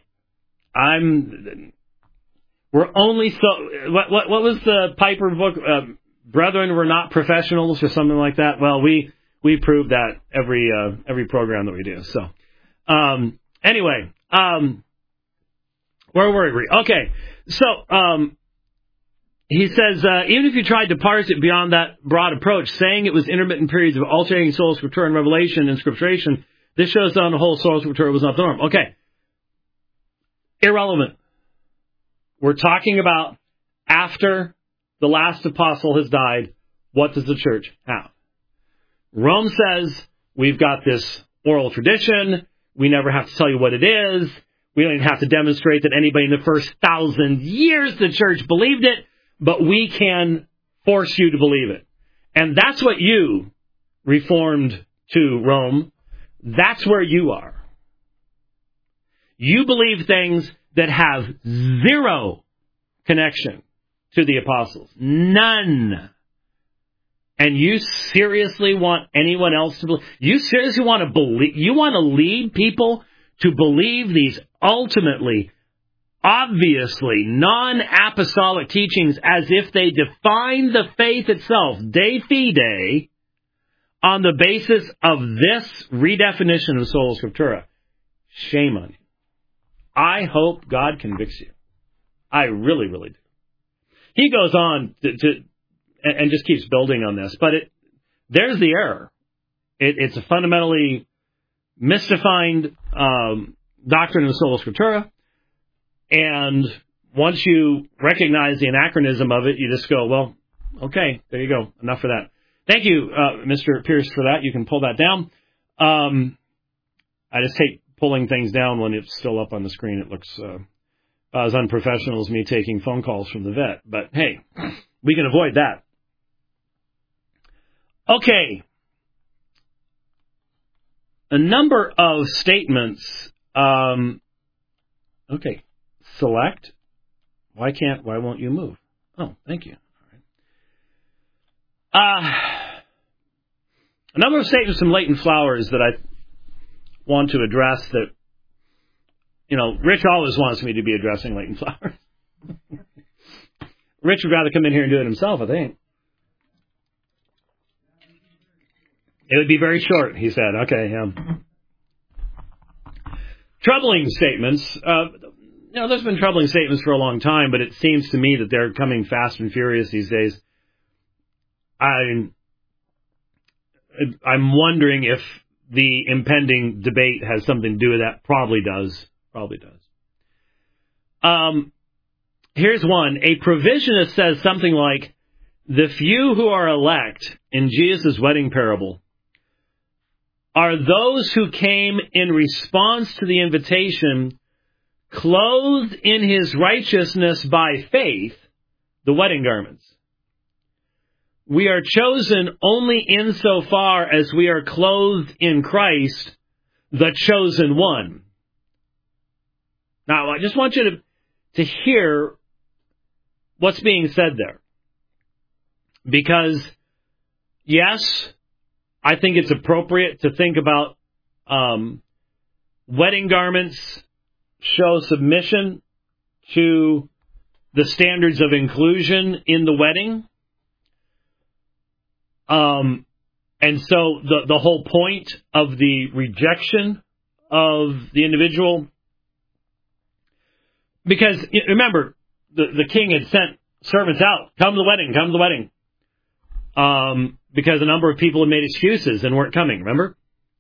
we're only so. What was the Piper book? Brethren, we're not professionals, or something like that. Well, we prove that every program that we do. So, anyway, where were we? Okay, so he says, even if you tried to parse it beyond that broad approach, saying it was intermittent periods of alternating sola scriptura and revelation and scripturation, this shows that on the whole, sola scriptura was not the norm. Okay. Irrelevant. We're talking about after the last apostle has died, what does the church have? Rome says, we've got this oral tradition. We never have to tell you what it is. We don't even have to demonstrate that anybody in the first 1,000 years of the church believed it, but we can force you to believe it. And that's what you, Reformed to Rome, that's where you are. You believe things that have zero connection to the apostles. None. And you seriously want anyone else to believe? You seriously want to believe? You want to lead people to believe these ultimately, obviously, non-apostolic teachings as if they define the faith itself, de fide, on the basis of this redefinition of sola scriptura? Shame on you. I hope God convicts you. I really, really do. He goes on and just keeps building on this, but there's the error. It's a fundamentally misdefined doctrine of sola scriptura, and once you recognize the anachronism of it, you just go, well, okay, there you go, enough for that. Thank you, Mr. Pierce, for that. You can pull that down. I just hate pulling things down when it's still up on the screen. It looks as unprofessional as me taking phone calls from the vet, but hey, we can avoid that. Okay. A number of statements. Okay. Select. Why won't you move? Oh, thank you. All right. A number of statements from Leighton Flowers that I want to address that, Rich always wants me to be addressing Leighton Flowers. Rich would rather come in here and do it himself, I think. It would be very short, he said. Okay, yeah. Troubling statements. There's been troubling statements for a long time, but it seems to me that they're coming fast and furious these days. I'm wondering if the impending debate has something to do with that. Probably does. Here's one. A provisionist says something like, the few who are elect in Jesus' wedding parable are those who came in response to the invitation, clothed in his righteousness by faith, the wedding garments. We are chosen only insofar as we are clothed in Christ, the chosen one. Now, I just want you to hear what's being said there. Because, yes, I think it's appropriate to think about wedding garments show submission to the standards of inclusion in the wedding. And so the whole point of the rejection of the individual, because remember, the king had sent servants out, come to the wedding. Because a number of people had made excuses and weren't coming, remember?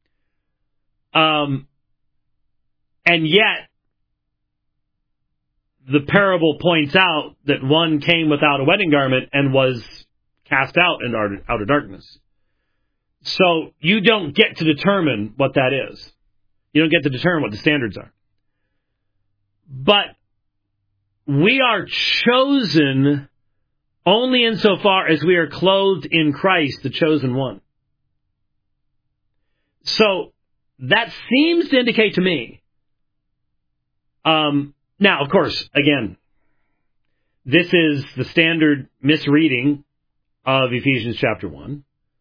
And yet, the parable points out that one came without a wedding garment and was cast out in outer darkness. So you don't get to determine what that is. You don't get to determine what the standards are. But we are chosen only insofar as we are clothed in Christ, the chosen one. So that seems to indicate to me. Now, of course, again, this is the standard misreading of Ephesians chapter 1.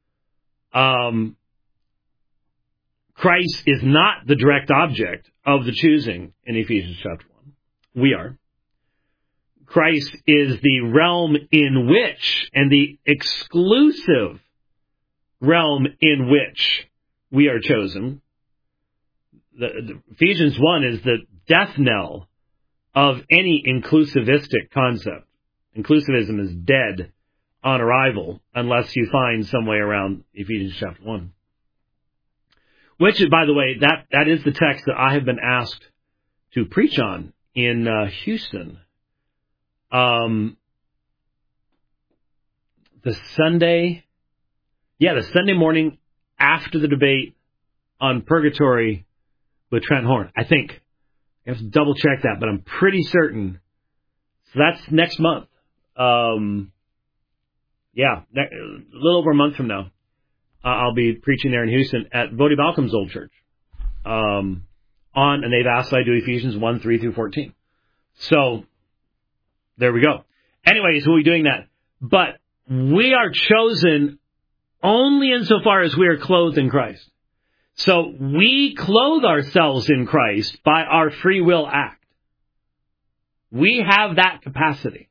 Christ is not the direct object of the choosing in Ephesians chapter 1. We are. Christ is the realm in which, and the exclusive realm in which we are chosen. The Ephesians 1 is the death knell of any inclusivistic concept. Inclusivism is dead on arrival unless you find some way around Ephesians chapter 1. Which, by the way, that is the text that I have been asked to preach on in Houston. The Sunday morning after the debate on purgatory with Trent Horn, I think. I have to double check that, but I'm pretty certain. So that's next month. A little over a month from now. I'll be preaching there in Houston at Voddie Baucham's old church. And they've asked I do Ephesians 1, 3 through 14. So, there we go. Anyways, we'll be doing that. But we are chosen only insofar as we are clothed in Christ. So, we clothe ourselves in Christ by our free will act. We have that capacity.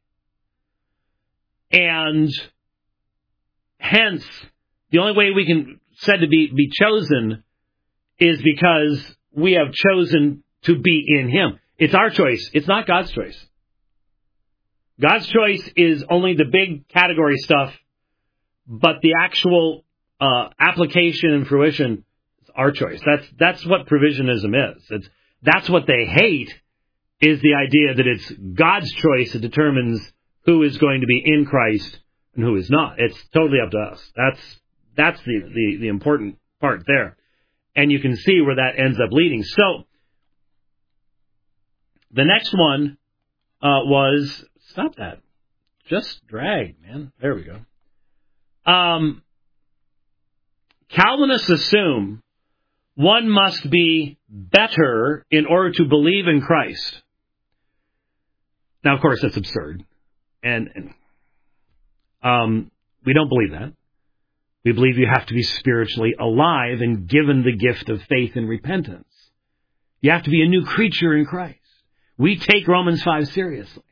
And hence, the only way we can said to be chosen is because we have chosen to be in Him. It's our choice. It's not God's choice. God's choice is only the big category stuff, but the actual application and fruition is our choice. That's what provisionism is. That's what they hate, is the idea that it's God's choice that determines who is going to be in Christ and who is not. It's totally up to us. That's the important part there. And you can see where that ends up leading. So, the next one was, stop that. Just drag, man. There we go. Calvinists assume one must be better in order to believe in Christ. Now, of course, that's absurd. And we don't believe that. We believe you have to be spiritually alive and given the gift of faith and repentance. You have to be a new creature in Christ. We take Romans 5 seriously.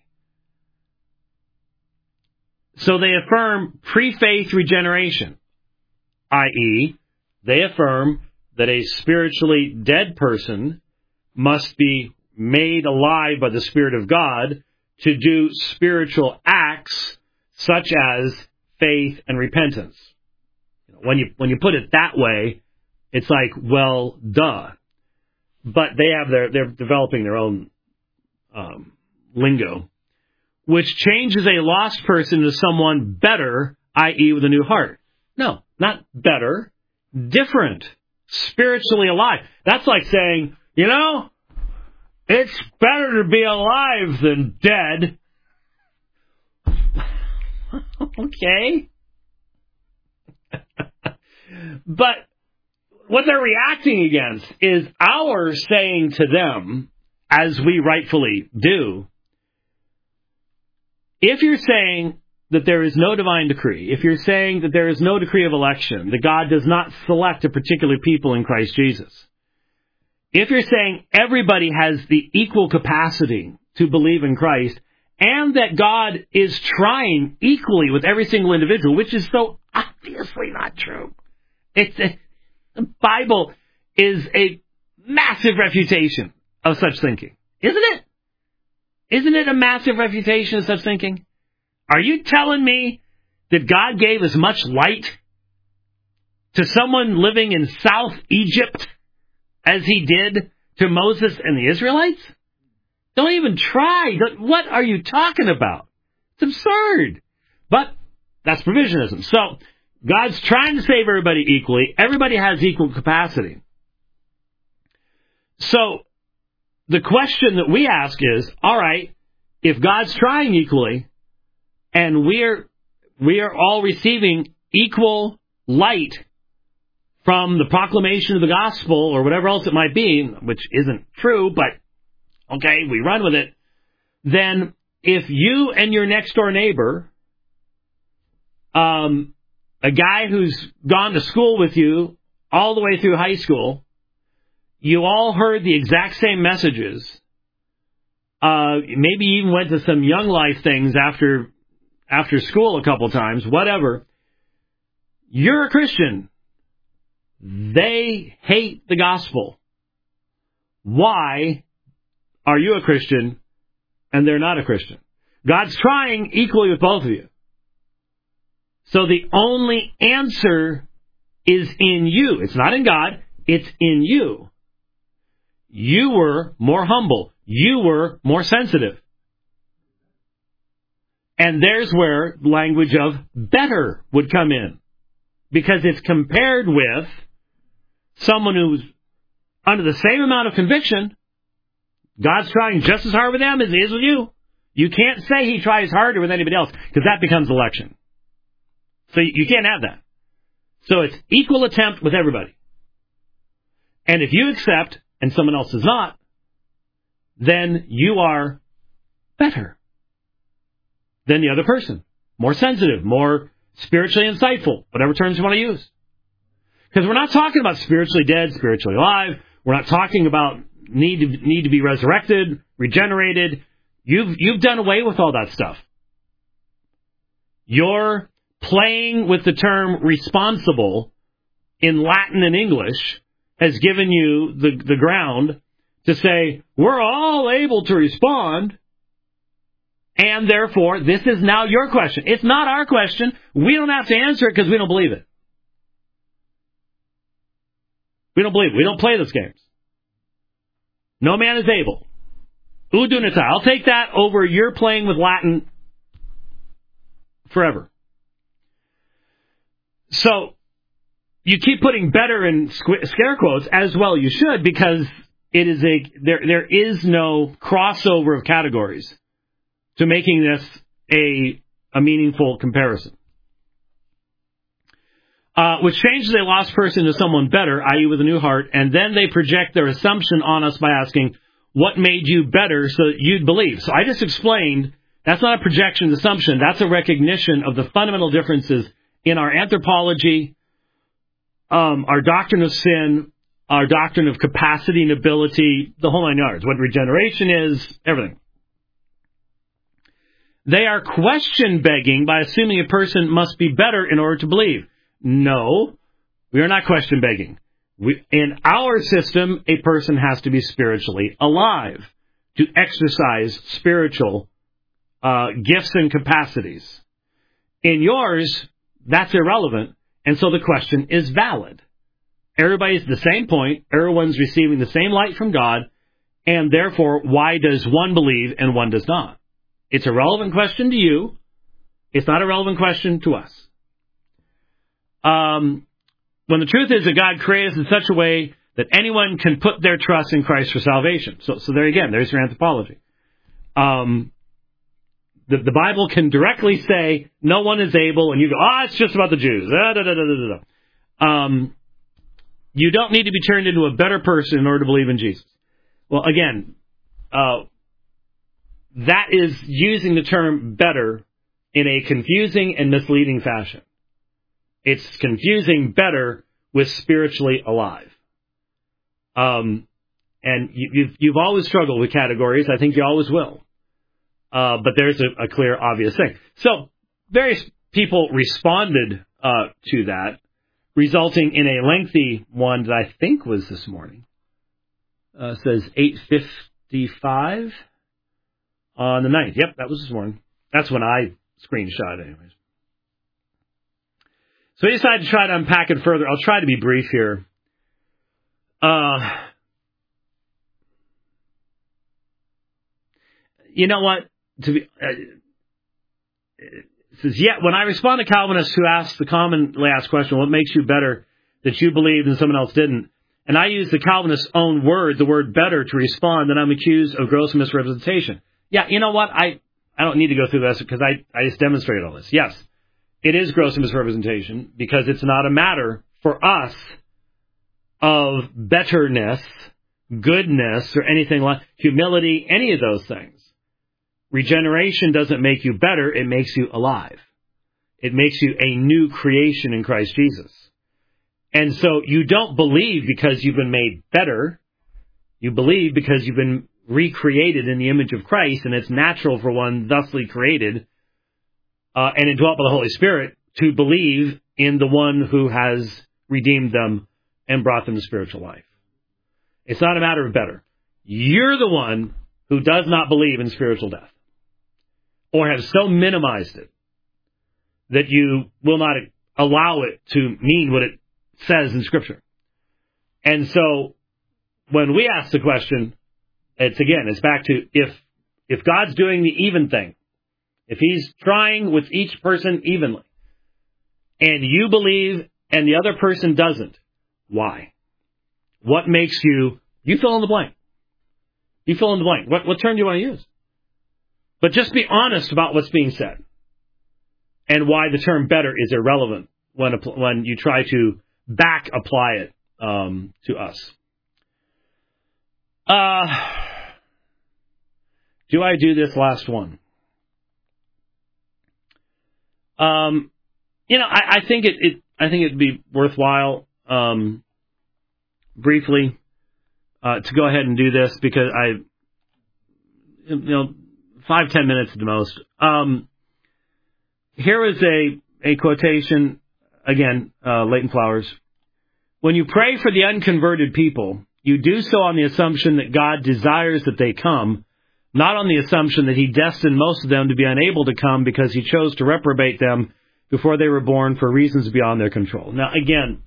So they affirm pre-faith regeneration, i.e., they affirm that a spiritually dead person must be made alive by the Spirit of God to do spiritual acts such as faith and repentance. When you put it that way, it's like, well, duh. But they're developing their own lingo, which changes a lost person to someone better, i.e. with a new heart. No, not better, different, spiritually alive. That's like saying, it's better to be alive than dead. Okay. But what they're reacting against is our saying to them, as we rightfully do, if you're saying that there is no divine decree, if you're saying that there is no decree of election, that God does not select a particular people in Christ Jesus, if you're saying everybody has the equal capacity to believe in Christ, and that God is trying equally with every single individual, which is so obviously not true. The Bible is a massive refutation of such thinking. Isn't it? Isn't it a massive refutation of such thinking? Are you telling me that God gave as much light to someone living in South Egypt as He did to Moses and the Israelites? Don't even try. What are you talking about? It's absurd. But that's provisionism. So, God's trying to save everybody equally. Everybody has equal capacity. So, the question that we ask is, all right, if God's trying equally, and we are all receiving equal light from the proclamation of the gospel, or whatever else it might be, which isn't true, but okay, we run with it, then if you and your next door neighbor, a guy who's gone to school with you all the way through high school, you all heard the exact same messages, maybe even went to some Young Life things after school a couple times, whatever, you're a Christian. They hate the gospel. Why are you a Christian and they're not a Christian? God's trying equally with both of you. So the only answer is in you. It's not in God. It's in you. You were more humble. You were more sensitive. And there's where language of better would come in. Because it's compared with someone who's under the same amount of conviction, God's trying just as hard with them as he is with you. You can't say he tries harder with anybody else, because that becomes election. So you can't have that. So it's equal attempt with everybody. And if you accept and someone else does not, then you are better than the other person. More sensitive, more spiritually insightful, whatever terms you want to use. Because we're not talking about spiritually dead, spiritually alive. We're not talking about need to be resurrected, regenerated. You've done away with all that stuff. You're playing with the term responsible in Latin and English has given you the ground to say, we're all able to respond, and therefore, this is now your question. It's not our question. We don't have to answer it because we don't believe it. We don't believe it. We don't play those games. No man is able. Udunata. I'll take that over you're playing with Latin forever. So, you keep putting better in scare quotes, as well you should, because it is there is no crossover of categories to making this a meaningful comparison. Which changes a lost person to someone better, i.e. with a new heart, and then they project their assumption on us by asking, what made you better so that you'd believe? So I just explained, that's not a projection assumption, that's a recognition of the fundamental differences in our anthropology, our doctrine of sin, our doctrine of capacity and ability, the whole nine yards, what regeneration is, everything. They are question-begging by assuming a person must be better in order to believe. No, we are not question-begging. In our system, a person has to be spiritually alive to exercise spiritual gifts and capacities. In yours, that's irrelevant, and so the question is valid. Everybody's at the same point, everyone's receiving the same light from God, and therefore, why does one believe and one does not? It's a relevant question to you. It's not a relevant question to us. When the truth is that God created us in such a way that anyone can put their trust in Christ for salvation. So there again, there's your anthropology. The Bible can directly say, no one is able, and you go, it's just about the Jews. You don't need to be turned into a better person in order to believe in Jesus. Well, again, that is using the term better in a confusing and misleading fashion. It's confusing better with spiritually alive. And you've always struggled with categories. I think you always will. But there's a clear, obvious thing. So various people responded to that, resulting in a lengthy one that I think was this morning. It says 8:55 on the 9th. Yep, that was this morning. That's when I screenshot it anyways. So we decided to try to unpack it further. I'll try to be brief here. You know what? It says, when I respond to Calvinists who ask the commonly asked question, what makes you better that you believed and someone else didn't? And I use the Calvinist's own word, the word better, to respond, then I'm accused of gross misrepresentation. Yeah, you know what? I don't need to go through this because I just demonstrated all this. Yes, it is gross misrepresentation because it's not a matter for us of betterness, goodness, or anything like humility, any of those things. Regeneration doesn't make you better, it makes you alive. It makes you a new creation in Christ Jesus. And so you don't believe because you've been made better. You believe because you've been recreated in the image of Christ, and it's natural for one thusly created and indwelt by the Holy Spirit to believe in the one who has redeemed them and brought them to spiritual life. It's not a matter of better. You're the one who does not believe in spiritual death, or have so minimized it that you will not allow it to mean what it says in Scripture. And so, when we ask the question, it's back to if God's doing the even thing, if He's trying with each person evenly, and you believe and the other person doesn't, why? What makes you fill in the blank? You fill in the blank. What term do you want to use? But just be honest about what's being said and why the term better is irrelevant when you try to back apply it to us. Do I do this last one? I think it'd be worthwhile briefly to go ahead and do this because 5-10 minutes at the most. Here is a quotation again, Leighton Flowers. When you pray for the unconverted people, you do so on the assumption that God desires that they come, not on the assumption that He destined most of them to be unable to come because He chose to reprobate them before they were born for reasons beyond their control. Now, again,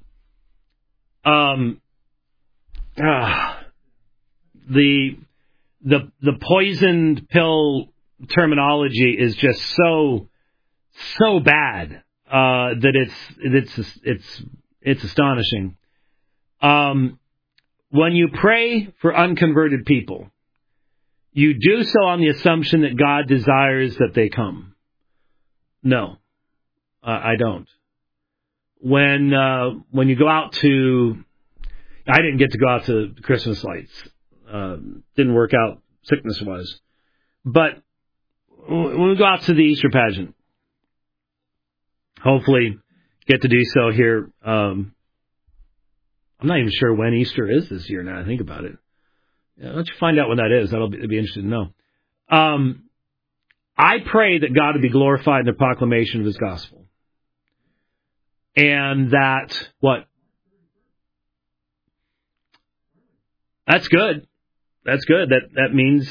the poisoned pill terminology is just so bad that it's astonishing. When you pray for unconverted people, you do so on the assumption that God desires that they come. No, I don't. When you go out to, I didn't get to go out to Christmas lights. Didn't work out sickness-wise. But when we go out to the Easter pageant, hopefully get to do so here. I'm not even sure when Easter is this year now I think about it. Yeah, why don't you find out when that is? That'll be interesting to know. I pray that God would be glorified in the proclamation of His gospel. And that, what? That's good. That's good. That means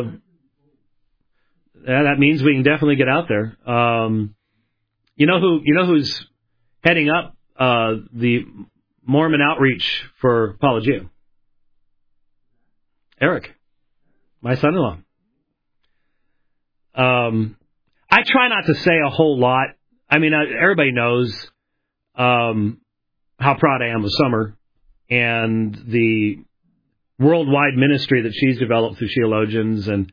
that means we can definitely get out there. You know who's heading up the Mormon outreach for Apologia? Eric, my son-in-law. I try not to say a whole lot. I mean, everybody knows how proud I am of Summer and the worldwide ministry that she's developed through Sheologians and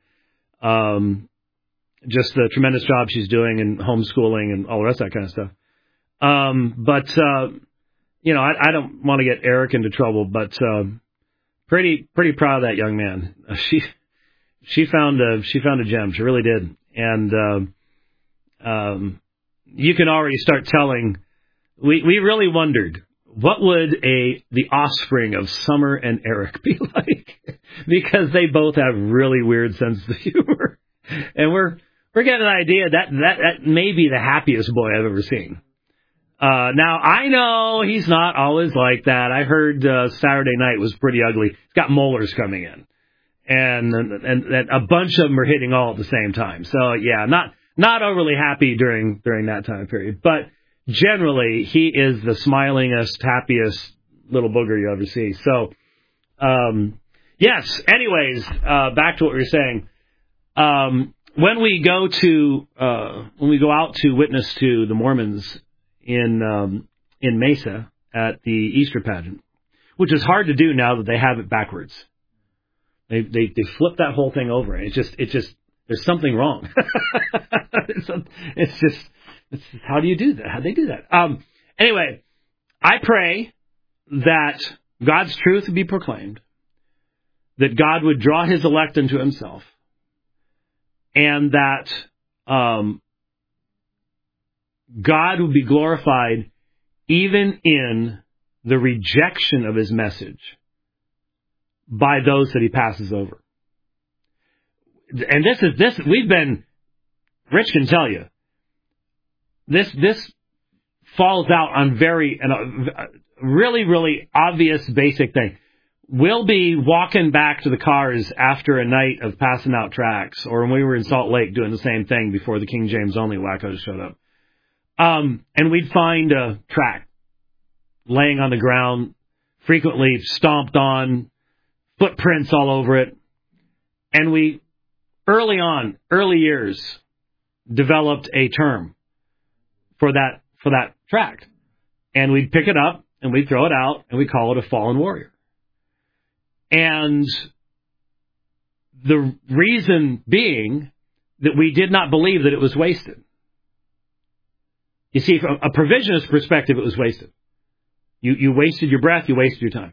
just the tremendous job she's doing in homeschooling and all the rest of that kind of stuff. I don't want to get Eric into trouble, but pretty proud of that young man. She found a gem. She really did. And you can already start telling. We really wondered, what would the offspring of Summer and Eric be like? Because they both have really weird senses of humor, and we're getting an idea that may be the happiest boy I've ever seen. Now I know he's not always like that. I heard Saturday night was pretty ugly. He's got molars coming in, and a bunch of them are hitting all at the same time. So yeah, not overly happy during that time period, but. Generally, he is the smilingest, happiest little booger you ever see. So, yes. Anyways, back to what we were saying. When we go out to witness to the Mormons in Mesa at the Easter pageant, which is hard to do now that they have it backwards. They flip that whole thing over, and it's just there's something wrong. It's just. How do you do that? How do they do that? Anyway, I pray that God's truth would be proclaimed, that God would draw His elect unto Himself, and that God would be glorified even in the rejection of His message by those that He passes over. And this we've been, Rich can tell you, This falls out on really, really obvious basic thing. We'll be walking back to the cars after a night of passing out tracts, or when we were in Salt Lake doing the same thing before the King James only wackos showed up. And we'd find a tract laying on the ground, frequently stomped on, footprints all over it. And we, early years, developed a term for that tract. And we'd pick it up and we'd throw it out and we'd call it a fallen warrior. And The reason being that we did not believe that it was wasted. You see, from a provisionist perspective, it was wasted. You wasted your breath, you wasted your time.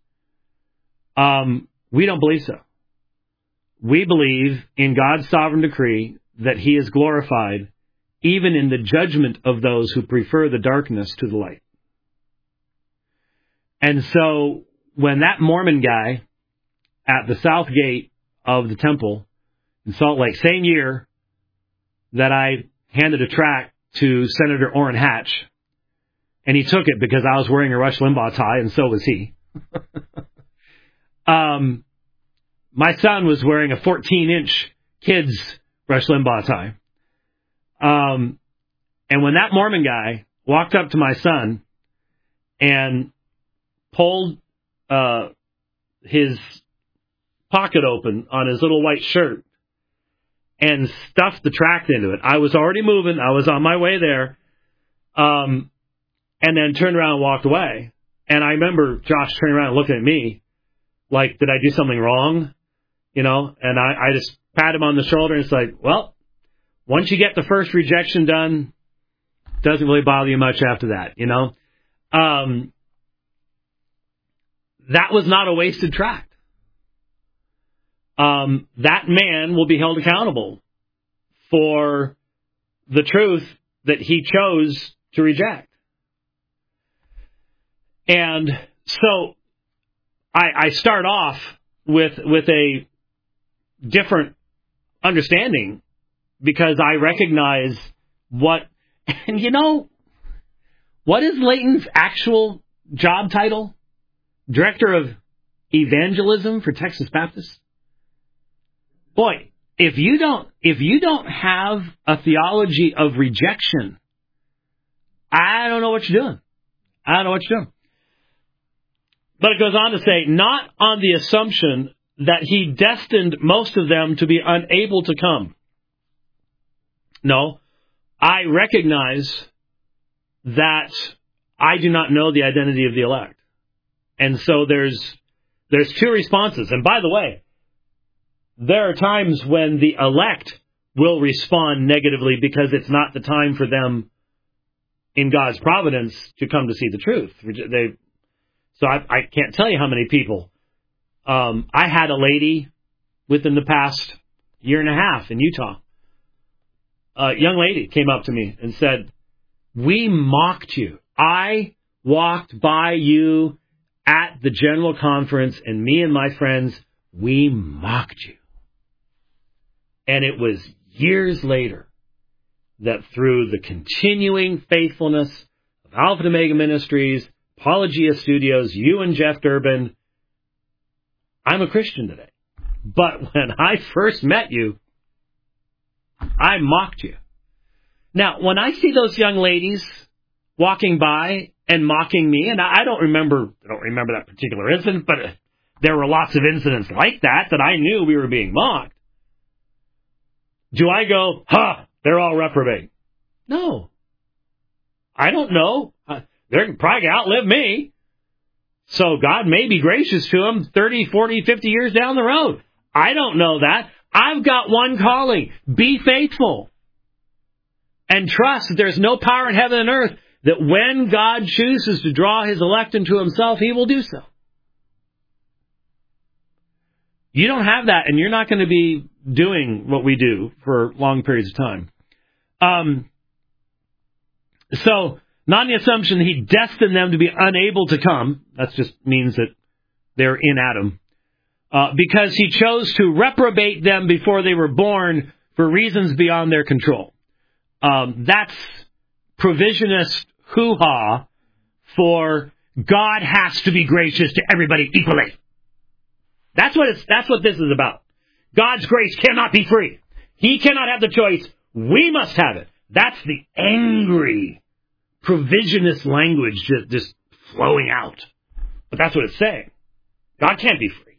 We don't believe so. We believe in God's sovereign decree that he is glorified even in the judgment of those who prefer the darkness to the light. And so when that Mormon guy at the south gate of the temple in Salt Lake, same year that I handed a tract to Senator Orrin Hatch, and he took it because I was wearing a Rush Limbaugh tie, and so was he. My son was wearing a 14-inch kids Rush Limbaugh tie. And when that Mormon guy walked up to my son and pulled his pocket open on his little white shirt and stuffed the tract into it, I was already moving. I was on my way there. And then turned around and walked away. And I remember Josh turning around and looking at me like, did I do something wrong? You know, and I just pat him on the shoulder and it's like, well, once you get the first rejection done, it doesn't really bother you much after that, you know. That was not a wasted tract. That man will be held accountable for the truth that he chose to reject. And so I start off with a different understanding because I recognize and you know, what is Leighton's actual job title? Director of Evangelism for Texas Baptist? Boy, if you don't have a theology of rejection, I don't know what you're doing. I don't know what you're doing. But it goes on to say, not on the assumption that he destined most of them to be unable to come. No, I recognize that I do not know the identity of the elect. And so there's two responses. And by the way, there are times when the elect will respond negatively because it's not the time for them in God's providence to come to see the truth. So I can't tell you how many people. I had a lady within the past year and a half in Utah. A young lady came up to me and said, we mocked you. I walked by you at the general conference, and me and my friends, we mocked you. And it was years later that through the continuing faithfulness of Alpha and Omega Ministries, Apologia Studios, you and Jeff Durbin, I'm a Christian today. But when I first met you, I mocked you. Now, when I see those young ladies walking by and mocking me, and I don't remember that particular incident, but there were lots of incidents like that I knew we were being mocked. Do I go, they're all reprobate? No. I don't know. They're probably going to outlive me. So God may be gracious to them 30, 40, 50 years down the road. I don't know that. I've got one calling. Be faithful. And trust that there's no power in heaven and earth that when God chooses to draw his elect into himself, he will do so. You don't have that, and you're not going to be doing what we do for long periods of time. So, not on the assumption that he destined them to be unable to come. That just means that they're in Adam. Because he chose to reprobate them before they were born for reasons beyond their control. That's provisionist hoo-ha for God has to be gracious to everybody equally. That's what this is about. God's grace cannot be free. He cannot have the choice. We must have it. That's the angry provisionist language just flowing out. But that's what it's saying. God can't be free.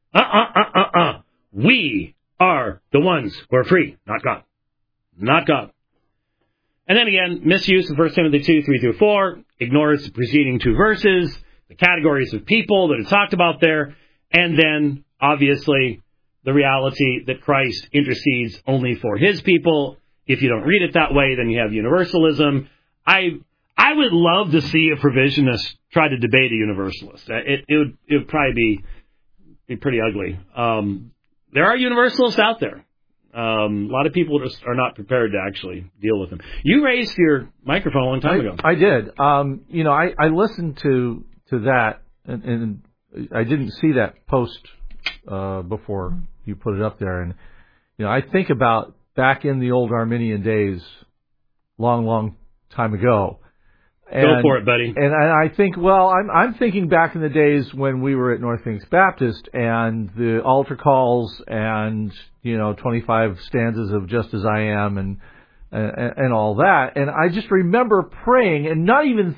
We are the ones who are free, not God. Not God. And then again, misuse of 1 Timothy 2, 3 through 4, ignores the preceding two verses, the categories of people that are talked about there, and then, obviously, the reality that Christ intercedes only for his people. If you don't read it that way, then you have universalism. I would love to see a provisionist try to debate a universalist. It would probably be pretty ugly. There are universalists out there. A lot of people just are not prepared to actually deal with them. You raised your microphone a long time ago. I did. I listened to that, and I didn't see that post before you put it up there. And I think about back in the old Arminian days, long time ago. Go for it, buddy. And I think, I'm thinking back in the days when we were at North Phoenix Baptist and the altar calls and 25 stanzas of Just As I Am and all that. And I just remember praying and not even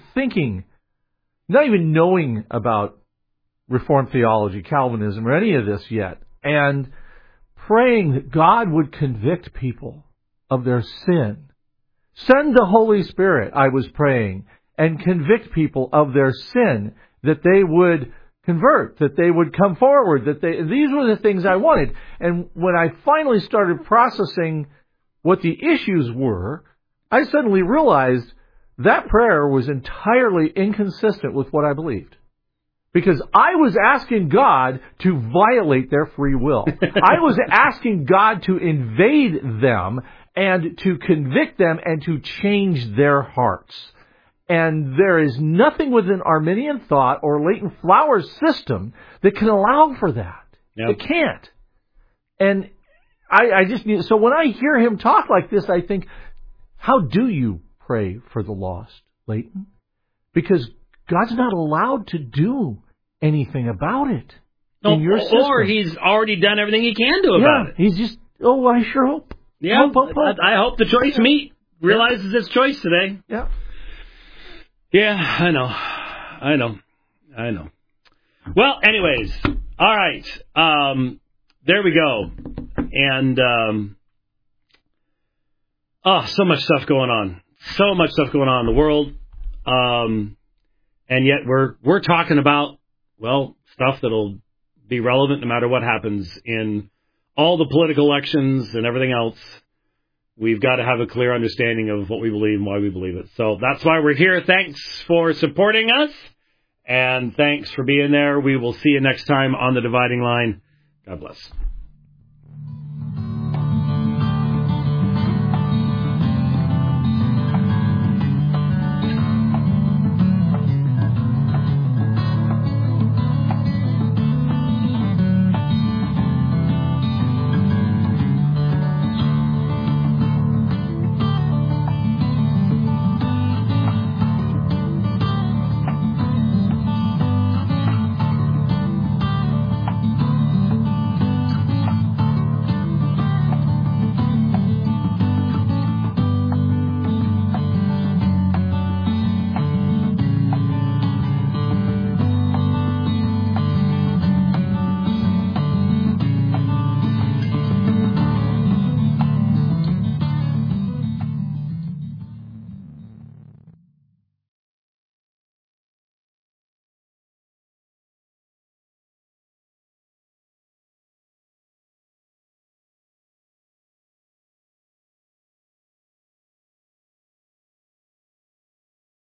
knowing about Reformed theology, Calvinism, or any of this yet, and praying that God would convict people of their sin. Send the Holy Spirit, I was praying, and convict people of their sin, that they would convert, that they would come forward, these were the things I wanted. And when I finally started processing what the issues were, I suddenly realized that prayer was entirely inconsistent with what I believed. Because I was asking God to violate their free will. I was asking God to invade them and to convict them and to change their hearts. And there is nothing within Arminian thought or Leighton Flowers' system that can allow for that. Yep. It can't. And I just need, so when I hear him talk like this, I think, how do you pray for the lost, Leighton? Because God's not allowed to do anything about it. In your system. Or he's already done everything he can do about it. He's just, I sure hope. Yeah, hope. I hope the choice meat realizes its choice today. Yeah. Yeah, I know. Well, anyways, all right. There we go. And, so much stuff going on. So much stuff going on in the world. And yet we're talking about, stuff that'll be relevant no matter what happens in all the political elections and everything else. We've got to have a clear understanding of what we believe and why we believe it. So that's why we're here. Thanks for supporting us. And thanks for being there. We will see you next time on The Dividing Line. God bless.